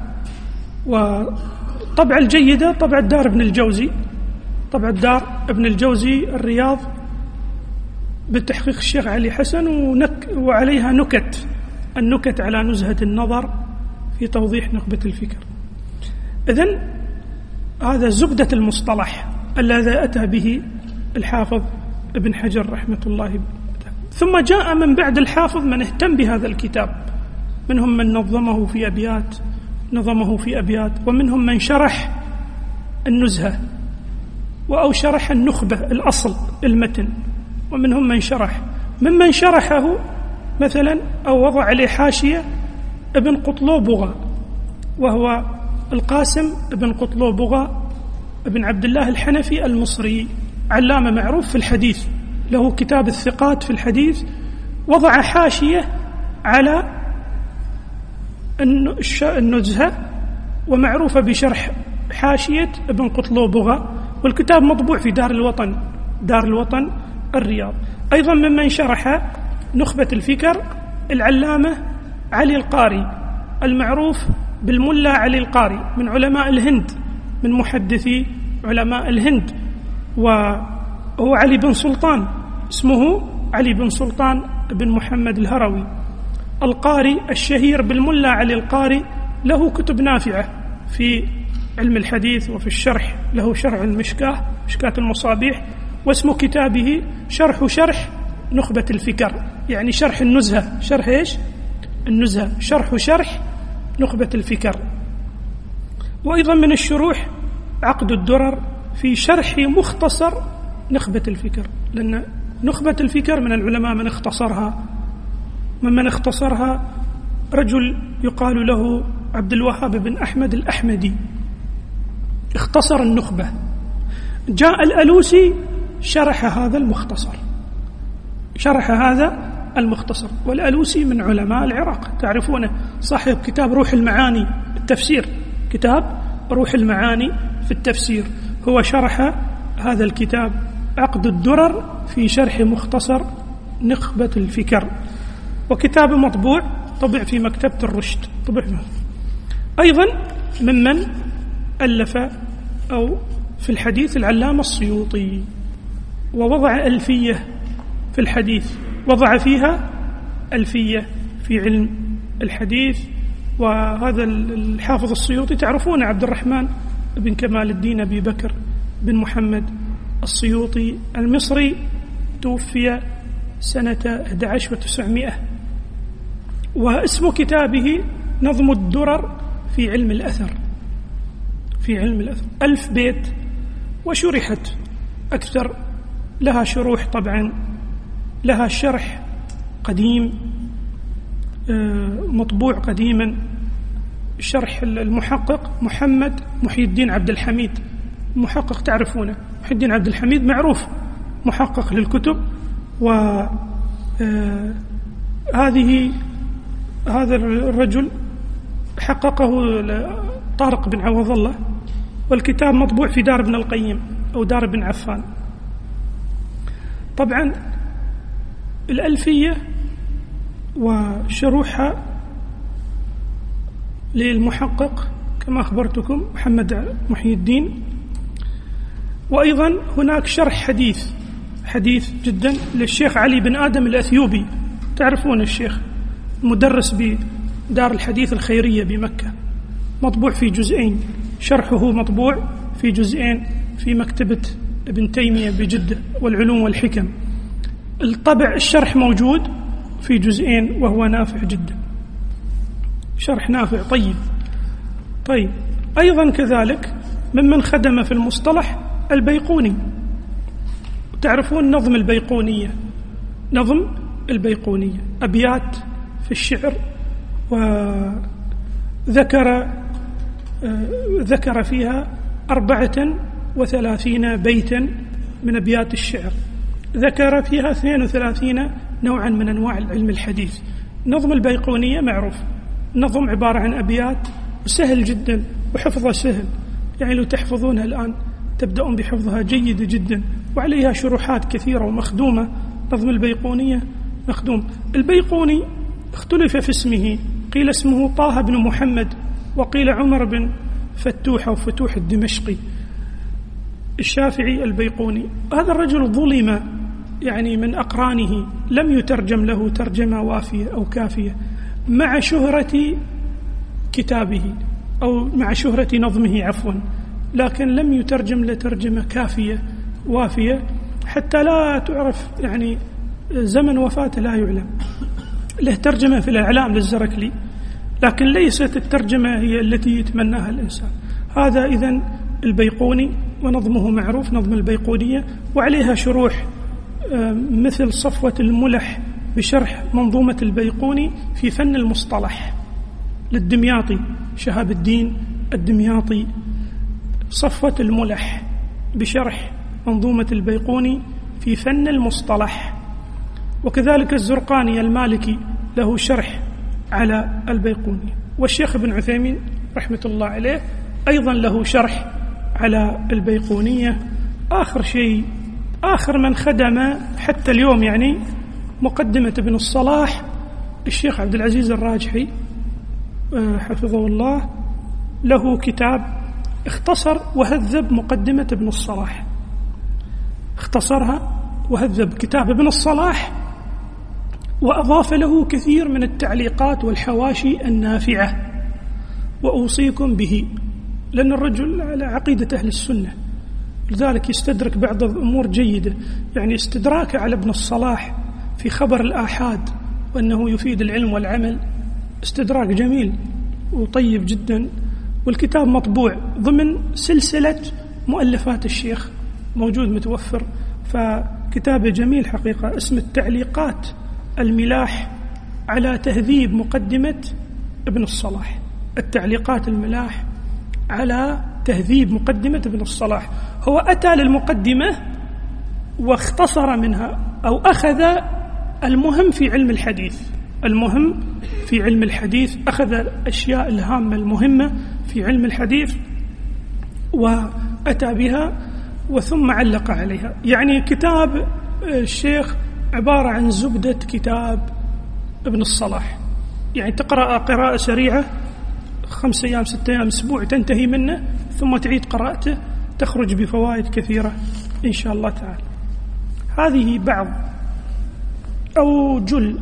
وطبع الجيدة طبع الدار ابن الجوزي، طبع الدار ابن الجوزي الرياض بتحقيق الشيخ علي حسن، ونك وعليها نكت، النكت على نزهة النظر في توضيح نخبة الفكر. إذن هذا زبدة المصطلح الذي أتى به الحافظ ابن حجر رحمة الله عليه. ثم جاء من بعد الحافظ من اهتم بهذا الكتاب، منهم من نظمه في أبيات نظمه في أبيات ومنهم من شرح النزهة أو شرح النخبة الأصل المتن، ومنهم من شرح ممن شرحه مثلا أو وضع عليه حاشية ابن قطلوبغة، وهو القاسم ابن قطلوبغة ابن عبد الله الحنفي المصري، علامة معروف في الحديث، له كتاب الثقات في الحديث، وضع حاشية على النزهة ومعروفة بشرح حاشية ابن قطلوبغة، والكتاب مطبوع في دار الوطن دار الوطن الرياض. أيضا ممن شرح نخبة الفكر العلامة علي القاري، المعروف بالملا علي القاري، من علماء الهند، من محدثي علماء الهند، وهو علي بن سلطان، اسمه علي بن سلطان بن محمد الهروي القاري الشهير بالملا علي القاري. له كتب نافعة في علم الحديث وفي الشرح، له شرح المشكاة مشكاة المصابيح، واسم كتابه شرح شرح نخبة الفكر، يعني شرح النزهة، شرح إيش؟ النزهة، شرح شرح نخبة الفكر. وأيضا من الشروح عقد الدرر في شرح مختصر نخبة الفكر، لأن نخبة الفكر من العلماء من اختصرها، ممن اختصرها رجل يقال له عبد الوهاب بن أحمد الأحمدي، اختصر النخبة. جاء الألوسي شرح هذا المختصر شرح هذا المختصر والألوسي من علماء العراق، تعرفونه، صاحب كتاب روح المعاني التفسير، كتاب روح المعاني في التفسير، هو شرح هذا الكتاب عقد الدرر في شرح مختصر نخبة الفكر، وكتاب مطبوع طبع في مكتبة الرشد طبع. أيضا ممن ألف أو في الحديث العلامة السيوطي، ووضع ألفية في الحديث، وضع فيها ألفية في علم الحديث. وهذا الحافظ السيوطي تعرفون عبد الرحمن بن كمال الدين أبي بكر بن محمد السيوطي المصري، توفي سنة أحد عشر وتسعمائة، واسم كتابه نظم الدرر في علم الأثر في علم الأثر ألف بيت، وشرحت أكثر، لها شروح طبعا، لها شرح قديم مطبوع قديما، شرح المحقق محمد محي الدين عبد الحميد، محقق تعرفونه، محي الدين عبد الحميد معروف محقق للكتب، وهذه هذا الرجل حققه طارق بن عوض الله، والكتاب مطبوع في دار ابن القيم أو دار ابن عفان. طبعا الألفية وشروحها للمحقق كما أخبرتكم محمد محي الدين. وأيضا هناك شرح حديث حديث جدا للشيخ علي بن آدم الأثيوبي، تعرفون الشيخ، مدرس بدار الحديث الخيرية بمكة، مطبوع في جزئين، شرحه مطبوع في جزئين في مكتبة ابن تيمية بجدة والعلوم والحكم. الطبع الشرح موجود في جزئين وهو نافع جدا، شرح نافع طيب طيب أيضا كذلك ممن خدم في المصطلح البيقوني، تعرفون نظم البيقونية، نظم البيقونية أبيات في الشعر، وذكر ذكر فيها أربعة وثلاثين بيتا من أبيات الشعر، ذكر فيها اثنين وثلاثين نوعا من أنواع العلم الحديث. نظم البيقونية معروف، نظم عبارة عن أبيات سهل جدا وحفظها سهل، يعني لو تحفظونها الآن تبدأون بحفظها جيد جدا، وعليها شروحات كثيرة ومخدومة. نظم البيقونية مخدوم. البيقوني اختلف في اسمه، قيل اسمه طه بن محمد، وقيل عمر بن فتوح أو فتوح الدمشقي الشافعي البيقوني. هذا الرجل ظلم يعني من أقرانه، لم يترجم له ترجمة وافية أو كافية، مع شهرة كتابه أو مع شهرة نظمه عفوا، لكن لم يترجم له ترجمة كافية وافية، حتى لا تعرف يعني زمن وفاته لا يعلم. له ترجمة في الإعلام للزركلي، لكن ليست الترجمة هي التي يتمناها الإنسان. هذا إذن البيقوني، ونظمه معروف، نظم البيقونية، وعليها شروح مثل صفوة الملح بشرح منظومة البيقوني في فن المصطلح للدمياطي، شهاب الدين الدمياطي، صفوة الملح بشرح منظومة البيقوني في فن المصطلح. وكذلك الزرقاني المالكي له شرح على البيقوني، والشيخ ابن عثيمين رحمة الله عليه أيضا له شرح على البيقونية. آخر شيء، آخر من خدم حتى اليوم يعني مقدمة ابن الصلاح الشيخ عبد العزيز الراجحي حفظه الله، له كتاب اختصر وهذب مقدمة ابن الصلاح، اختصرها وهذب كتاب ابن الصلاح، وأضاف له كثير من التعليقات والحواشي النافعة، وأوصيكم به، لأن الرجل على عقيدة أهل السنة، لذلك يستدرك بعض الأمور جيدة. يعني استدراك على ابن الصلاح في خبر الآحاد وأنه يفيد العلم والعمل استدراك جميل وطيب جدا، والكتاب مطبوع ضمن سلسلة مؤلفات الشيخ، موجود متوفر، فكتابه جميل حقيقة، اسم التعليقات الملاح على تهذيب مقدمة ابن الصلاح، التعليقات الملاح على تهذيب مقدمة ابن الصلاح. هو أتى للمقدمة واختصر منها، أو أخذ المهم في علم الحديث، المهم في علم الحديث، أخذ الأشياء الهامة المهمة في علم الحديث وأتى بها وثم علق عليها. يعني كتاب الشيخ عبارة عن زبدة كتاب ابن الصلاح، يعني تقرأ قراءة سريعة خمس أيام ستة أيام أسبوع تنتهي منه، ثم تعيد قراءته تخرج بفوائد كثيرة إن شاء الله تعالى. هذه بعض أو جل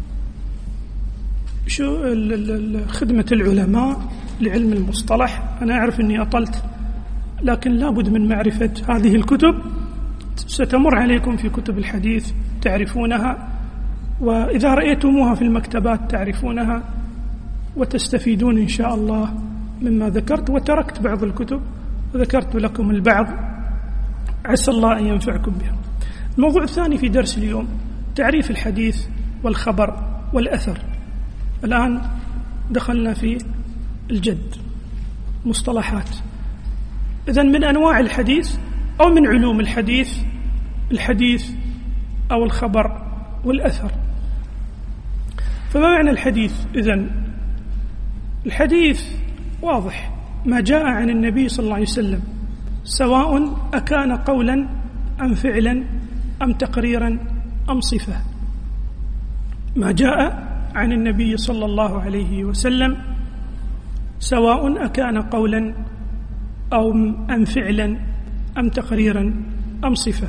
شو خدمة العلماء لعلم المصطلح. أنا أعرف أني أطلت، لكن لابد من معرفة هذه الكتب، ستمر عليكم في كتب الحديث تعرفونها، وإذا رأيتموها في المكتبات تعرفونها وتستفيدون إن شاء الله مما ذكرت. وتركت بعض الكتب وذكرت لكم البعض، عسى الله أن ينفعكم بها. الموضوع الثاني في درس اليوم تعريف الحديث والخبر والأثر. الآن دخلنا في الجد، مصطلحات. إذن من أنواع الحديث أو من علوم الحديث الحديث أو الخبر والأثر. فما معنى الحديث؟ إذن الحديث واضح، ما جاء عن النبي صلى الله عليه وسلم، سواء أكان قولا أم فعلا أم تقريرا أم صفة. ما جاء عن النبي صلى الله عليه وسلم سواء أكان قولا أو أم فعلا أم تقريرا أم صفة.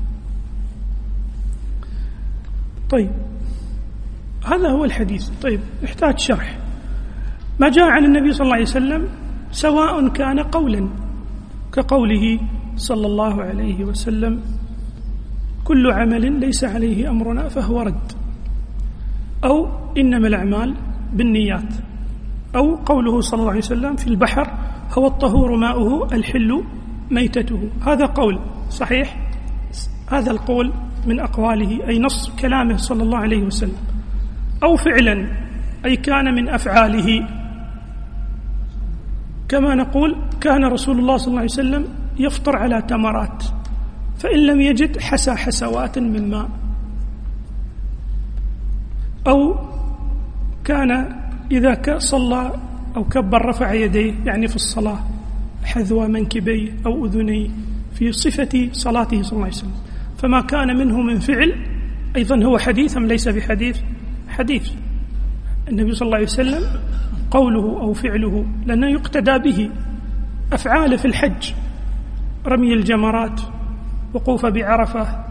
طيب هذا هو الحديث. طيب يحتاج شرح. ما جاء عن النبي صلى الله عليه وسلم سواء كان قولا، كقوله صلى الله عليه وسلم: كل عمل ليس عليه أمرنا فهو رد، أو إنما الأعمال بالنيات، أو قوله صلى الله عليه وسلم: في البحر هو الطهور ماؤه الحل ميتته. هذا قول صحيح، هذا القول من أقواله أي نص كلامه صلى الله عليه وسلم. أو فعلا أي كان من أفعاله، كما نقول كان رسول الله صلى الله عليه وسلم يفطر على تمرات، فإن لم يجد حسى حسوات من ماء، أو كان إذا صلى أو كبر رفع يديه يعني في الصلاة حذو منكبيه أو أذنيه في صفة صلاته صلى الله عليه وسلم. فما كان منه من فعل أيضا هو حديث أم ليس بحديث؟ حديث. النبي صلى الله عليه وسلم قوله أو فعله لأنه يقتدى به. أفعاله في الحج رمي الجمرات، وقوف بعرفة،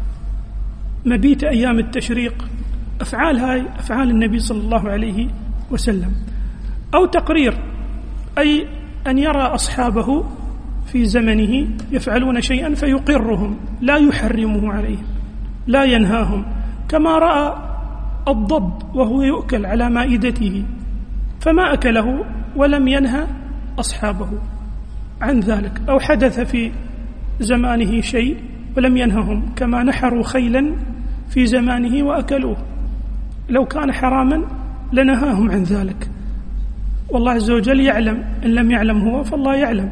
مبيت أيام التشريق، أفعال هاي أفعال النبي صلى الله عليه وسلم. أو تقرير، أي أن يرى أصحابه في زمنه يفعلون شيئا فيقرهم، لا يحرمه عليهم، لا ينهاهم، كما رأى الضب وهو يؤكل على مائدته فما أكله ولم ينهى أصحابه عن ذلك، أو حدث في زمانه شيء ولم ينههم، كما نحروا خيلا في زمانه وأكلوه، لو كان حراما لنهاهم عن ذلك، والله عز وجل يعلم، إن لم يعلم هو فالله يعلم.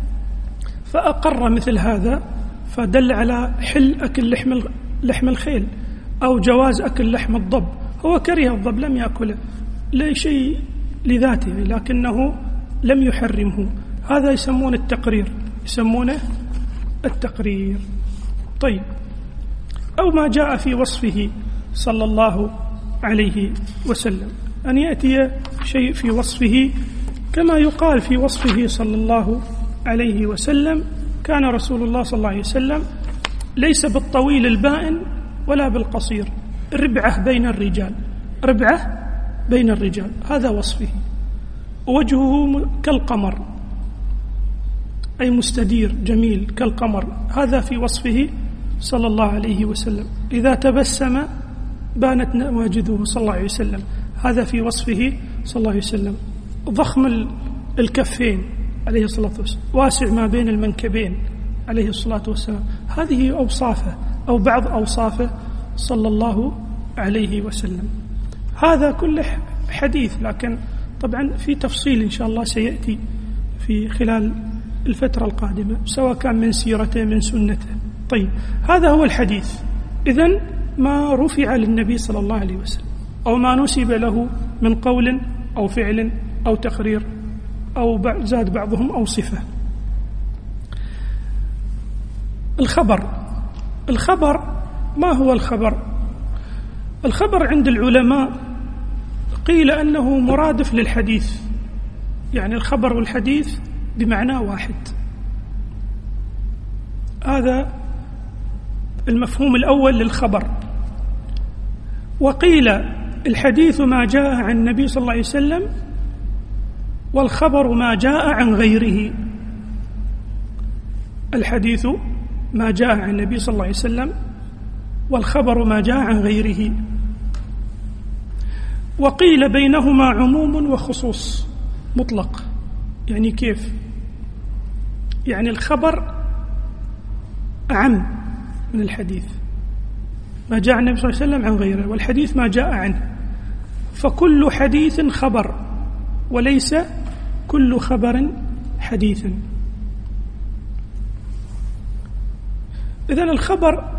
فأقر مثل هذا، فدل على حل أكل لحم لحم الخيل أو جواز أكل لحم الضب. هو كره الضب لم يأكله لشيء لذاته، لكنه لم يحرمه. هذا يسمونه التقرير، يسمونه التقرير. طيب، أو ما جاء في وصفه صلى الله عليه وسلم، أن يأتي شيء في وصفه كما يقال في وصفه صلى الله عليه وسلم: كان رسول الله صلى الله عليه وسلم ليس بالطويل البائن ولا بالقصير، ربعة بين الرجال، ربعة بين الرجال، هذا وصفه. وجهه كالقمر، أي مستدير جميل كالقمر، هذا في وصفه صلى الله عليه وسلم. إذا تبسم بانت نواجذه صلى الله عليه وسلم، هذا في وصفه صلى الله عليه وسلم. ضخم الكفين عليه الصلاة والسلام، واسع ما بين المنكبين عليه الصلاة والسلام، هذه أوصافه أو بعض أوصافه صلى الله عليه وسلم. هذا كله حديث، لكن طبعا في تفصيل إن شاء الله سيأتي في خلال الفترة القادمة، سواء كان من سيرته من سنته. طيب، هذا هو الحديث. إذن ما رفع للنبي صلى الله عليه وسلم أو ما نسب له من قول أو فعل أو تقرير أو زاد بعضهم أو صفة. الخبر، الخبر ما هو الخبر؟ الخبر عند العلماء قيل أنه مرادف للحديث، يعني الخبر والحديث بمعنى واحد. هذا المفهوم الأول للخبر. وقيل الحديث ما جاء عن النبي صلى الله عليه وسلم، والخبر ما جاء عن غيره. الحديث ما جاء عن النبي صلى الله عليه وسلم، والخبر ما جاء عن غيره. وقيل بينهما عموم وخصوص مطلق. يعني كيف؟ يعني الخبر أعم من الحديث، ما جاء عن النبي صلى الله عليه وسلم عن غيره، والحديث ما جاء عنه. فكل حديث خبر، وليس كل خبر حديثا. إذن الخبر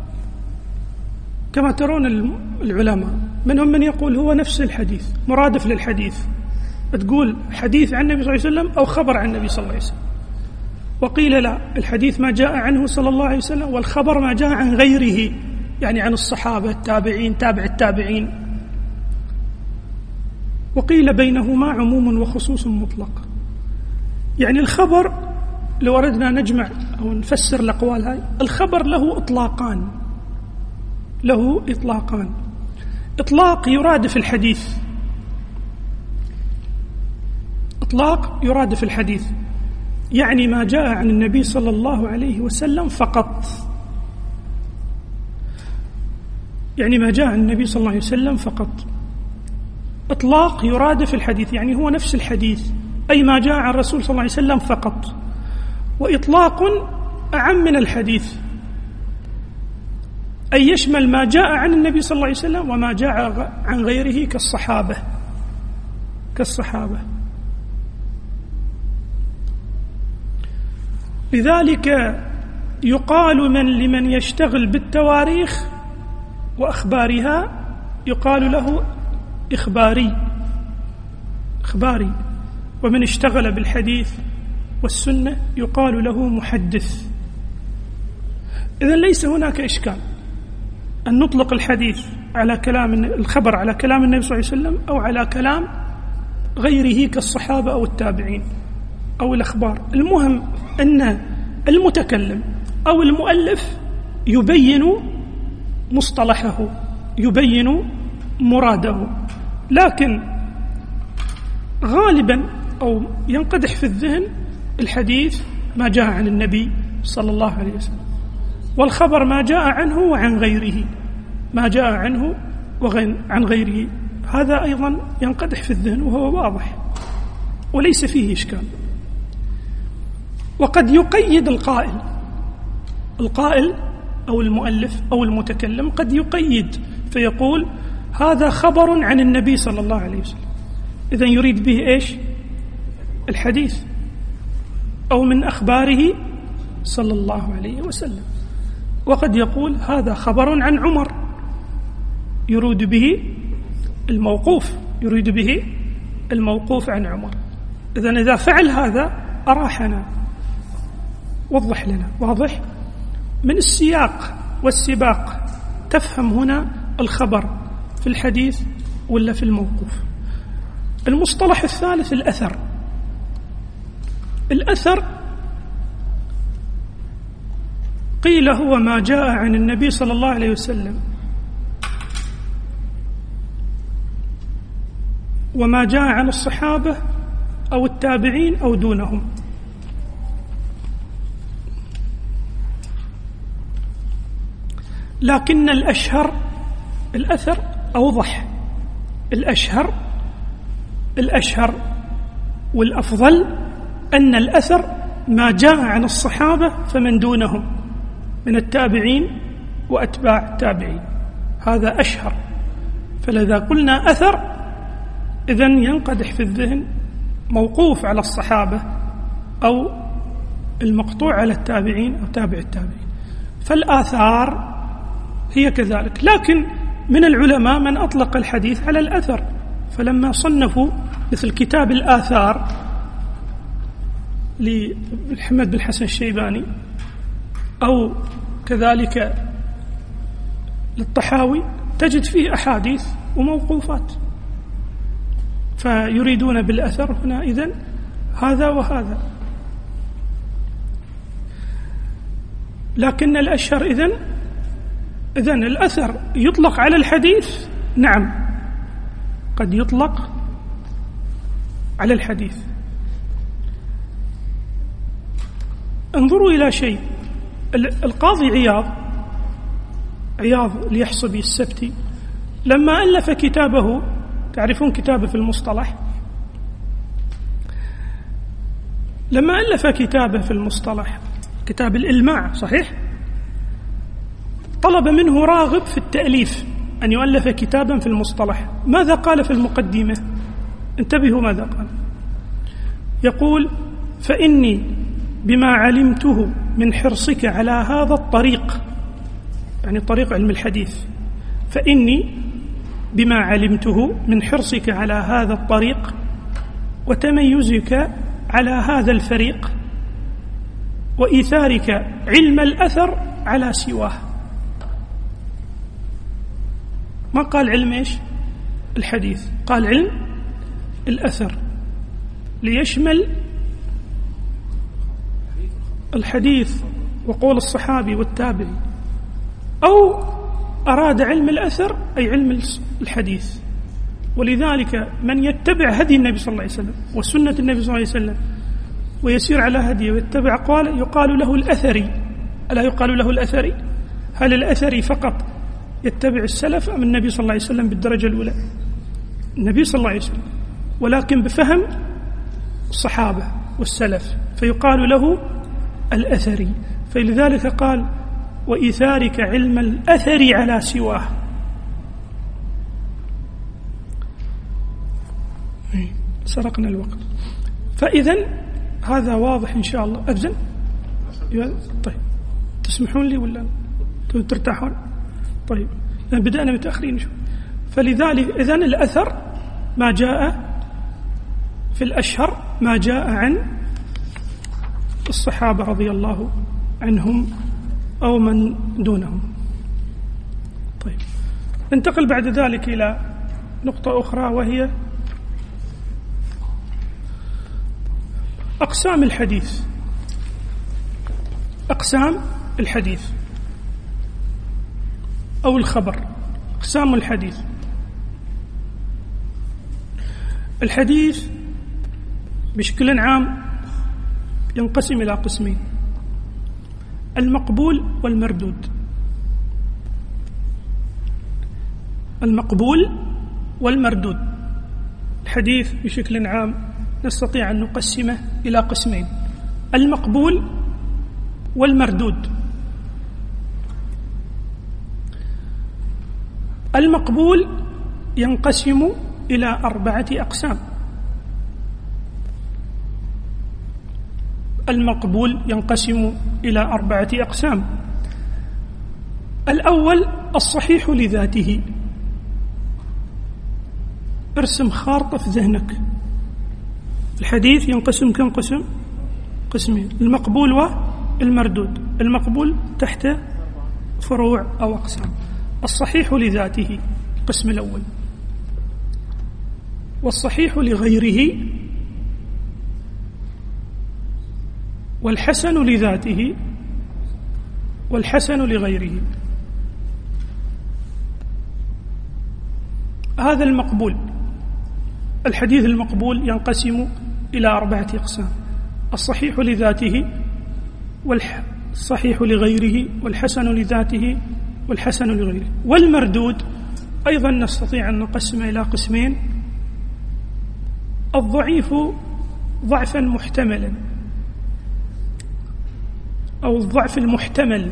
كما ترون العلماء منهم من يقول هو نفس الحديث، مرادف للحديث، تقول حديث عن النبي صلى الله عليه وسلم أو خبر عن النبي صلى الله عليه وسلم. وقيل لا، الحديث ما جاء عنه صلى الله عليه وسلم، والخبر ما جاء عن غيره، يعني عن الصحابة التابعين تابع التابعين. وقيل بينهما عموم وخصوص مطلق. يعني الخبر لو أردنا نجمع أو نفسر الأقوال هاي، الخبر له إطلاقان، له إطلاقان. إطلاق يرادف الحديث، إطلاق يرادف الحديث، يعني ما جاء عن النبي صلى الله عليه وسلم فقط، يعني ما جاء عن النبي صلى الله عليه وسلم فقط. إطلاق يرادف الحديث، يعني هو نفس الحديث، أي ما جاء عن الرسول صلى الله عليه وسلم فقط. وإطلاق أعم من الحديث، أي يشمل ما جاء عن النبي صلى الله عليه وسلم وما جاء عن غيره كالصحابة كالصحابة لذلك يقال من لمن يشتغل بالتواريخ وأخبارها يقال له إخباري إخباري، ومن اشتغل بالحديث والسنة يقال له محدث. إذن ليس هناك إشكال أن نطلق الحديث على كلام الخبر على كلام النبي صلى الله عليه وسلم أو على كلام غيره كالصحابة أو التابعين أو الأخبار. المهم أن المتكلم أو المؤلف يبين مصطلحه، يبين مراده، لكن غالبا أو ينقدح في الذهن الحديث ما جاء عن النبي صلى الله عليه وسلم، والخبر ما جاء عنه وعن غيره، ما جاء عنه وعن غيره. هذا أيضا ينقدح في الذهن وهو واضح وليس فيه إشكال. وقد يقيد القائل القائل أو المؤلف أو المتكلم قد يقيد فيقول هذا خبر عن النبي صلى الله عليه وسلم، إذن يريد به إيش؟ الحديث أو من أخباره صلى الله عليه وسلم. وقد يقول هذا خبر عن عمر، يريد به الموقوف، يريد به الموقوف عن عمر. إذن إذا فعل هذا أراحنا، وضح لنا، واضح؟ من السياق والسباق تفهم هنا الخبر في الحديث ولا في الموقوف. المصطلح الثالث الأثر. الأثر قيل هو ما جاء عن النبي صلى الله عليه وسلم وما جاء عن الصحابة أو التابعين أو دونهم. لكن الأشهر الأثر أوضح، الأشهر الأشهر والأفضل أن الأثر ما جاء عن الصحابة فمن دونهم من التابعين وأتباع التابعين، هذا أشهر. فلذا قلنا أثر إذن ينقدح في الذهن موقوف على الصحابة أو المقطوع على التابعين أو تابع التابعين، فالآثار هي كذلك. لكن من العلماء من أطلق الحديث على الأثر، فلما صنفوا مثل كتاب الآثار لمحمد بن حسن الشيباني أو كذلك للطحاوي تجد فيه أحاديث وموقوفات، فيريدون بالأثر هنا إذن هذا وهذا. لكن الأشهر إذن إذن الأثر يطلق على الحديث، نعم قد يطلق على الحديث. انظروا إلى شيء، القاضي عياض عياض اليحصبي السبتي لما ألف كتابه، تعرفون كتابه في المصطلح، لما ألف كتابه في المصطلح كتاب الإلماع صحيح، طلب منه راغب في التأليف أن يؤلف كتابا في المصطلح. ماذا قال في المقدمة؟ انتبهوا ماذا قال. يقول فإني بما علمته من حرصك على هذا الطريق، يعني طريق علم الحديث، فإني بما علمته من حرصك على هذا الطريق وتميزك على هذا الفريق وإيثارك علم الأثر على سواه. ما قال علم إيش؟ الحديث، قال علم الأثر ليشمل الحديث وقول الصحابي والتابعي، أو أراد علم الأثر أي علم الحديث. ولذلك من يتبع هدي النبي صلى الله عليه وسلم وسنة النبي صلى الله عليه وسلم ويسير على هديه ويتبع أقواله يقال له الأثري. ألا يقال له الأثري؟ هل الأثري فقط يتبع السلف أم النبي صلى الله عليه وسلم بالدرجة الأولى؟ النبي صلى الله عليه وسلم، ولكن بفهم الصحابة والسلف، فيقال له الأثري. فلذلك قال وإيثارك علم الأثر على سواه. سرقنا الوقت. فإذن هذا واضح إن شاء الله. أبزن طيب تسمحون لي ولا ترتاحون؟ طيب بدأنا متأخرين شو. فلذلك إذن الأثر ما جاء في الأشهر ما جاء عن الصحابة رضي الله عنهم أو من دونهم. طيب ننتقل بعد ذلك إلى نقطة أخرى وهي أقسام الحديث. أقسام الحديث أو الخبر. أقسام الحديث. الحديث بشكل عام ينقسم إلى قسمين: المقبول والمردود. المقبول والمردود. الحديث بشكل عام نستطيع أن نقسمه إلى قسمين: المقبول والمردود. المقبول ينقسم إلى أربعة أقسام. المقبول ينقسم إلى أربعة أقسام. الأول الصحيح لذاته. ارسم خارطة في ذهنك. الحديث ينقسم كم قسم؟ قسمين: المقبول والمردود. المقبول تحت فروع أو أقسام. الصحيح لذاته القسم الأول، والصحيح لغيره، والحسن لذاته، والحسن لغيره. هذا المقبول. الحديث المقبول ينقسم إلى أربعة أقسام: الصحيح لذاته، والصحيح لغيره، والحسن لذاته، والحسن لغيره. والمردود أيضا نستطيع أن نقسم إلى قسمين: الضعيف ضعفا محتملا أو الضعف المحتمل.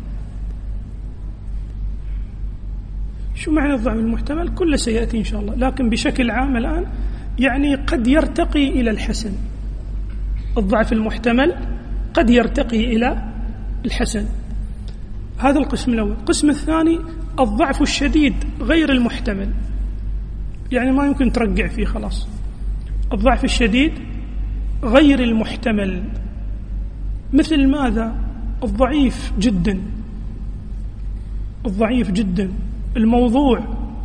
شو معنى الضعف المحتمل؟ كله سيأتي إن شاء الله، لكن بشكل عام الآن يعني قد يرتقي إلى الحسن. الضعف المحتمل قد يرتقي إلى الحسن. هذا القسم الأول. القسم الثاني الضعف الشديد غير المحتمل، يعني ما يمكن ترجع فيه خلاص. الضعف الشديد غير المحتمل مثل ماذا؟ الضعيف جدا، الضعيف جدا، الموضوع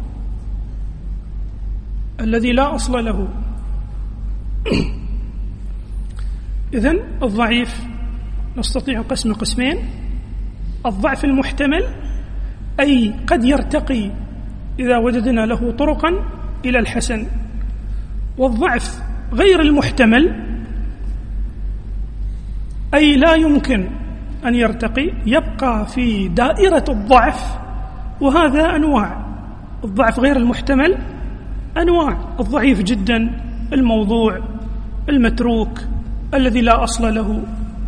الذي لا أصل له. إذن الضعيف نستطيع قسم قسمين: الضعف المحتمل أي قد يرتقي إذا وجدنا له طرقا إلى الحسن، والضعف غير المحتمل أي لا يمكن أن يرتقي، يبقى في دائرة الضعف. وهذا أنواع. الضعف غير المحتمل أنواع: الضعيف جدا، الموضوع، المتروك، الذي لا أصل له.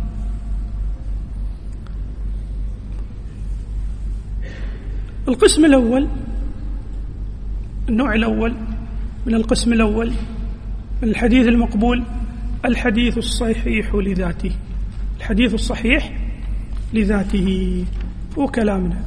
القسم الأول، النوع الأول من القسم الأول من الحديث المقبول: الحديث الصحيح لذاته. الحديث الصحيح لذاته هو كلامنا.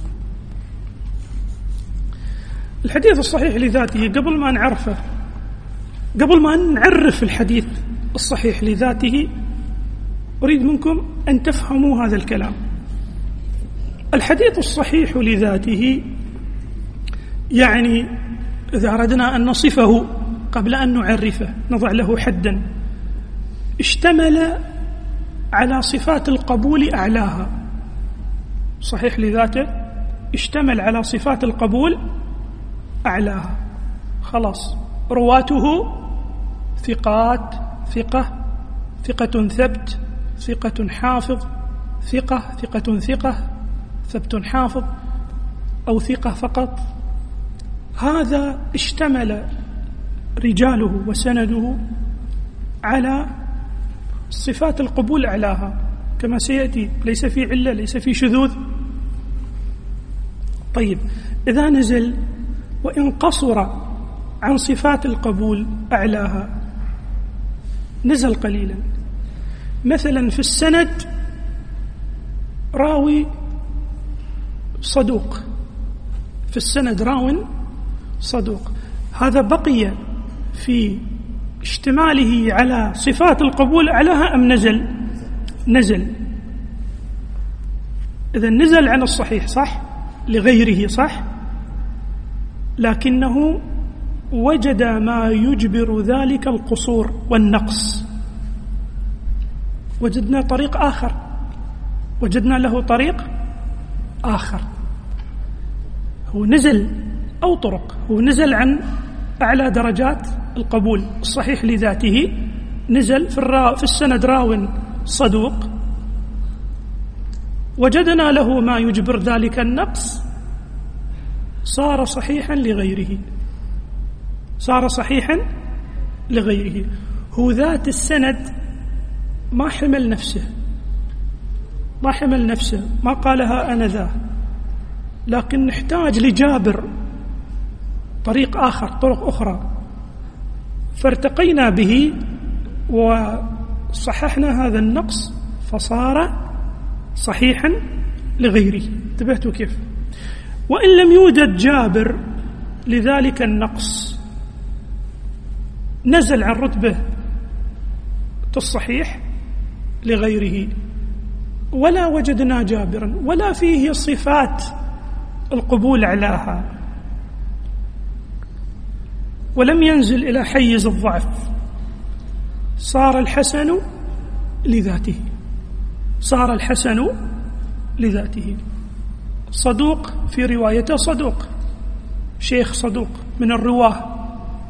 الحديث الصحيح لذاته قبل ما نعرفه، قبل ما نعرف الحديث الصحيح لذاته، أريد منكم أن تفهموا هذا الكلام. الحديث الصحيح لذاته يعني إذا أردنا أن نصفه قبل أن نعرفه، نضع له حدا، اشتمل على صفات القبول أعلاها. صحيح لذاته اشتمل على صفات القبول أعلاها. خلاص، رواته ثقات، ثقة، ثقة ثبت، ثقة حافظ، ثقة، ثقة ثقة، ثبت حافظ، أو ثقة فقط. هذا اشتمل رجاله وسنده على صفات القبول أعلاها كما سيأتي، ليس في علة، ليس في شذوذ. طيب، إذا نزل وإن قصر عن صفات القبول أعلاها، نزل قليلا. مثلا في السند راوي صدوق، في السند راو صدوق، هذا بقي في اشتماله على صفات القبول أعلاها أم نزل؟ نزل. إذا نزل عن الصحيح صح لغيره صح، لكنه وجد ما يجبر ذلك القصور والنقص، وجدنا طريق آخر، وجدنا له طريق آخر، هو نزل أو طرق، هو نزل عن أعلى درجات القبول الصحيح لذاته، نزل في, الرا في السند راو صدوق، وجدنا له ما يجبر ذلك النقص، صار صحيحا لغيره، صار صحيحا لغيره. هو ذات السند ما حمل نفسه، ما حمل نفسه، ما قالها أنا ذا، لكن نحتاج لجابر طريق آخر، طرق أخرى، فارتقينا به وصححنا هذا النقص فصار صحيحا لغيره. انتبهتوا كيف؟ وإن لم يوجد جابر لذلك النقص، نزل عن رتبة الصحيح لغيره، ولا وجدنا جابرا ولا فيه صفات القبول أعلاها، ولم ينزل إلى حيز الضعف، صار الحسن لذاته، صار الحسن لذاته. صدوق في روايته صدوق، شيخ صدوق من الرواه،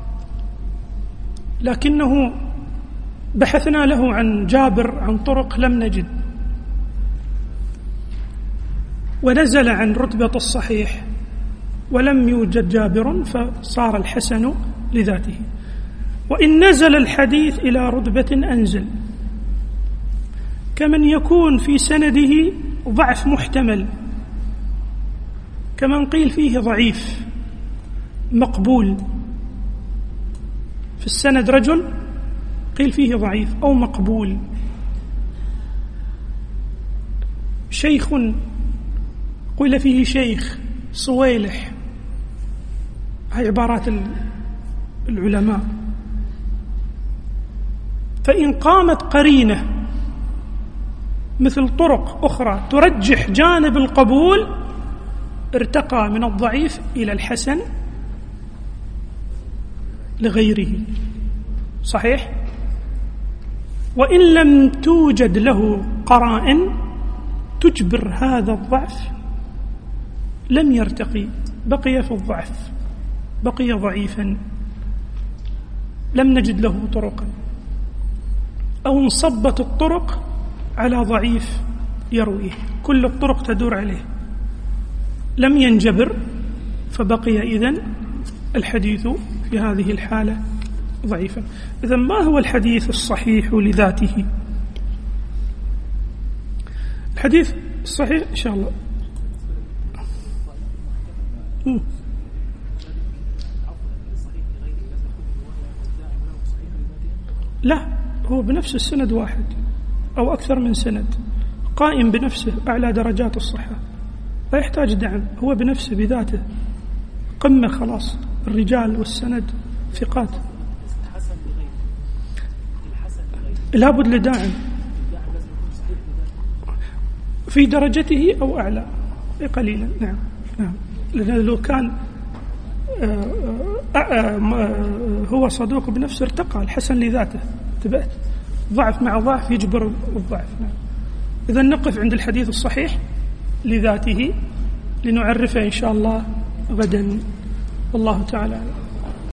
لكنه بحثنا له عن جابر عن طرق لم نجد، ونزل عن رتبة الصحيح ولم يوجد جابر، فصار الحسن لذاته. وإن نزل الحديث إلى رتبة أنزل، كمن يكون في سنده ضعف محتمل، كمن قيل فيه ضعيف مقبول، في السند رجل قيل فيه ضعيف أو مقبول، شيخ قيل فيه شيخ صويلح، هاي عبارات العلماء. فإن قامت قرينة مثل طرق أخرى ترجح جانب القبول، ارتقى من الضعيف إلى الحسن لغيره، صحيح؟ وإن لم توجد له قرائن تجبر هذا الضعف، لم يرتقي، بقي في الضعف، بقي ضعيفا، لم نجد له طرقا، أو انصبت الطرق على ضعيف يرويه، كل الطرق تدور عليه، لم ينجبر، فبقي إذن الحديث في هذه الحالة ضعيفا. إذن ما هو الحديث الصحيح لذاته؟ الحديث الصحيح إن شاء الله م. لا، هو بنفس السند واحد أو أكثر من سند، قائم بنفسه أعلى درجات الصحة، لا يحتاج دعم، هو بنفسه بذاته قمة، خلاص الرجال والسند ثقات، لابد لداعم في درجته أو أعلى قليلا. نعم نعم، لأنه لو كان هو صدوق بنفسه ارتقى الحسن لذاته، انتبهت؟ ضعف مع ضعف يجبر الضعف. نعم. إذا نقف عند الحديث الصحيح لذاته لنعرفه إن شاء الله غدا، والله تعالى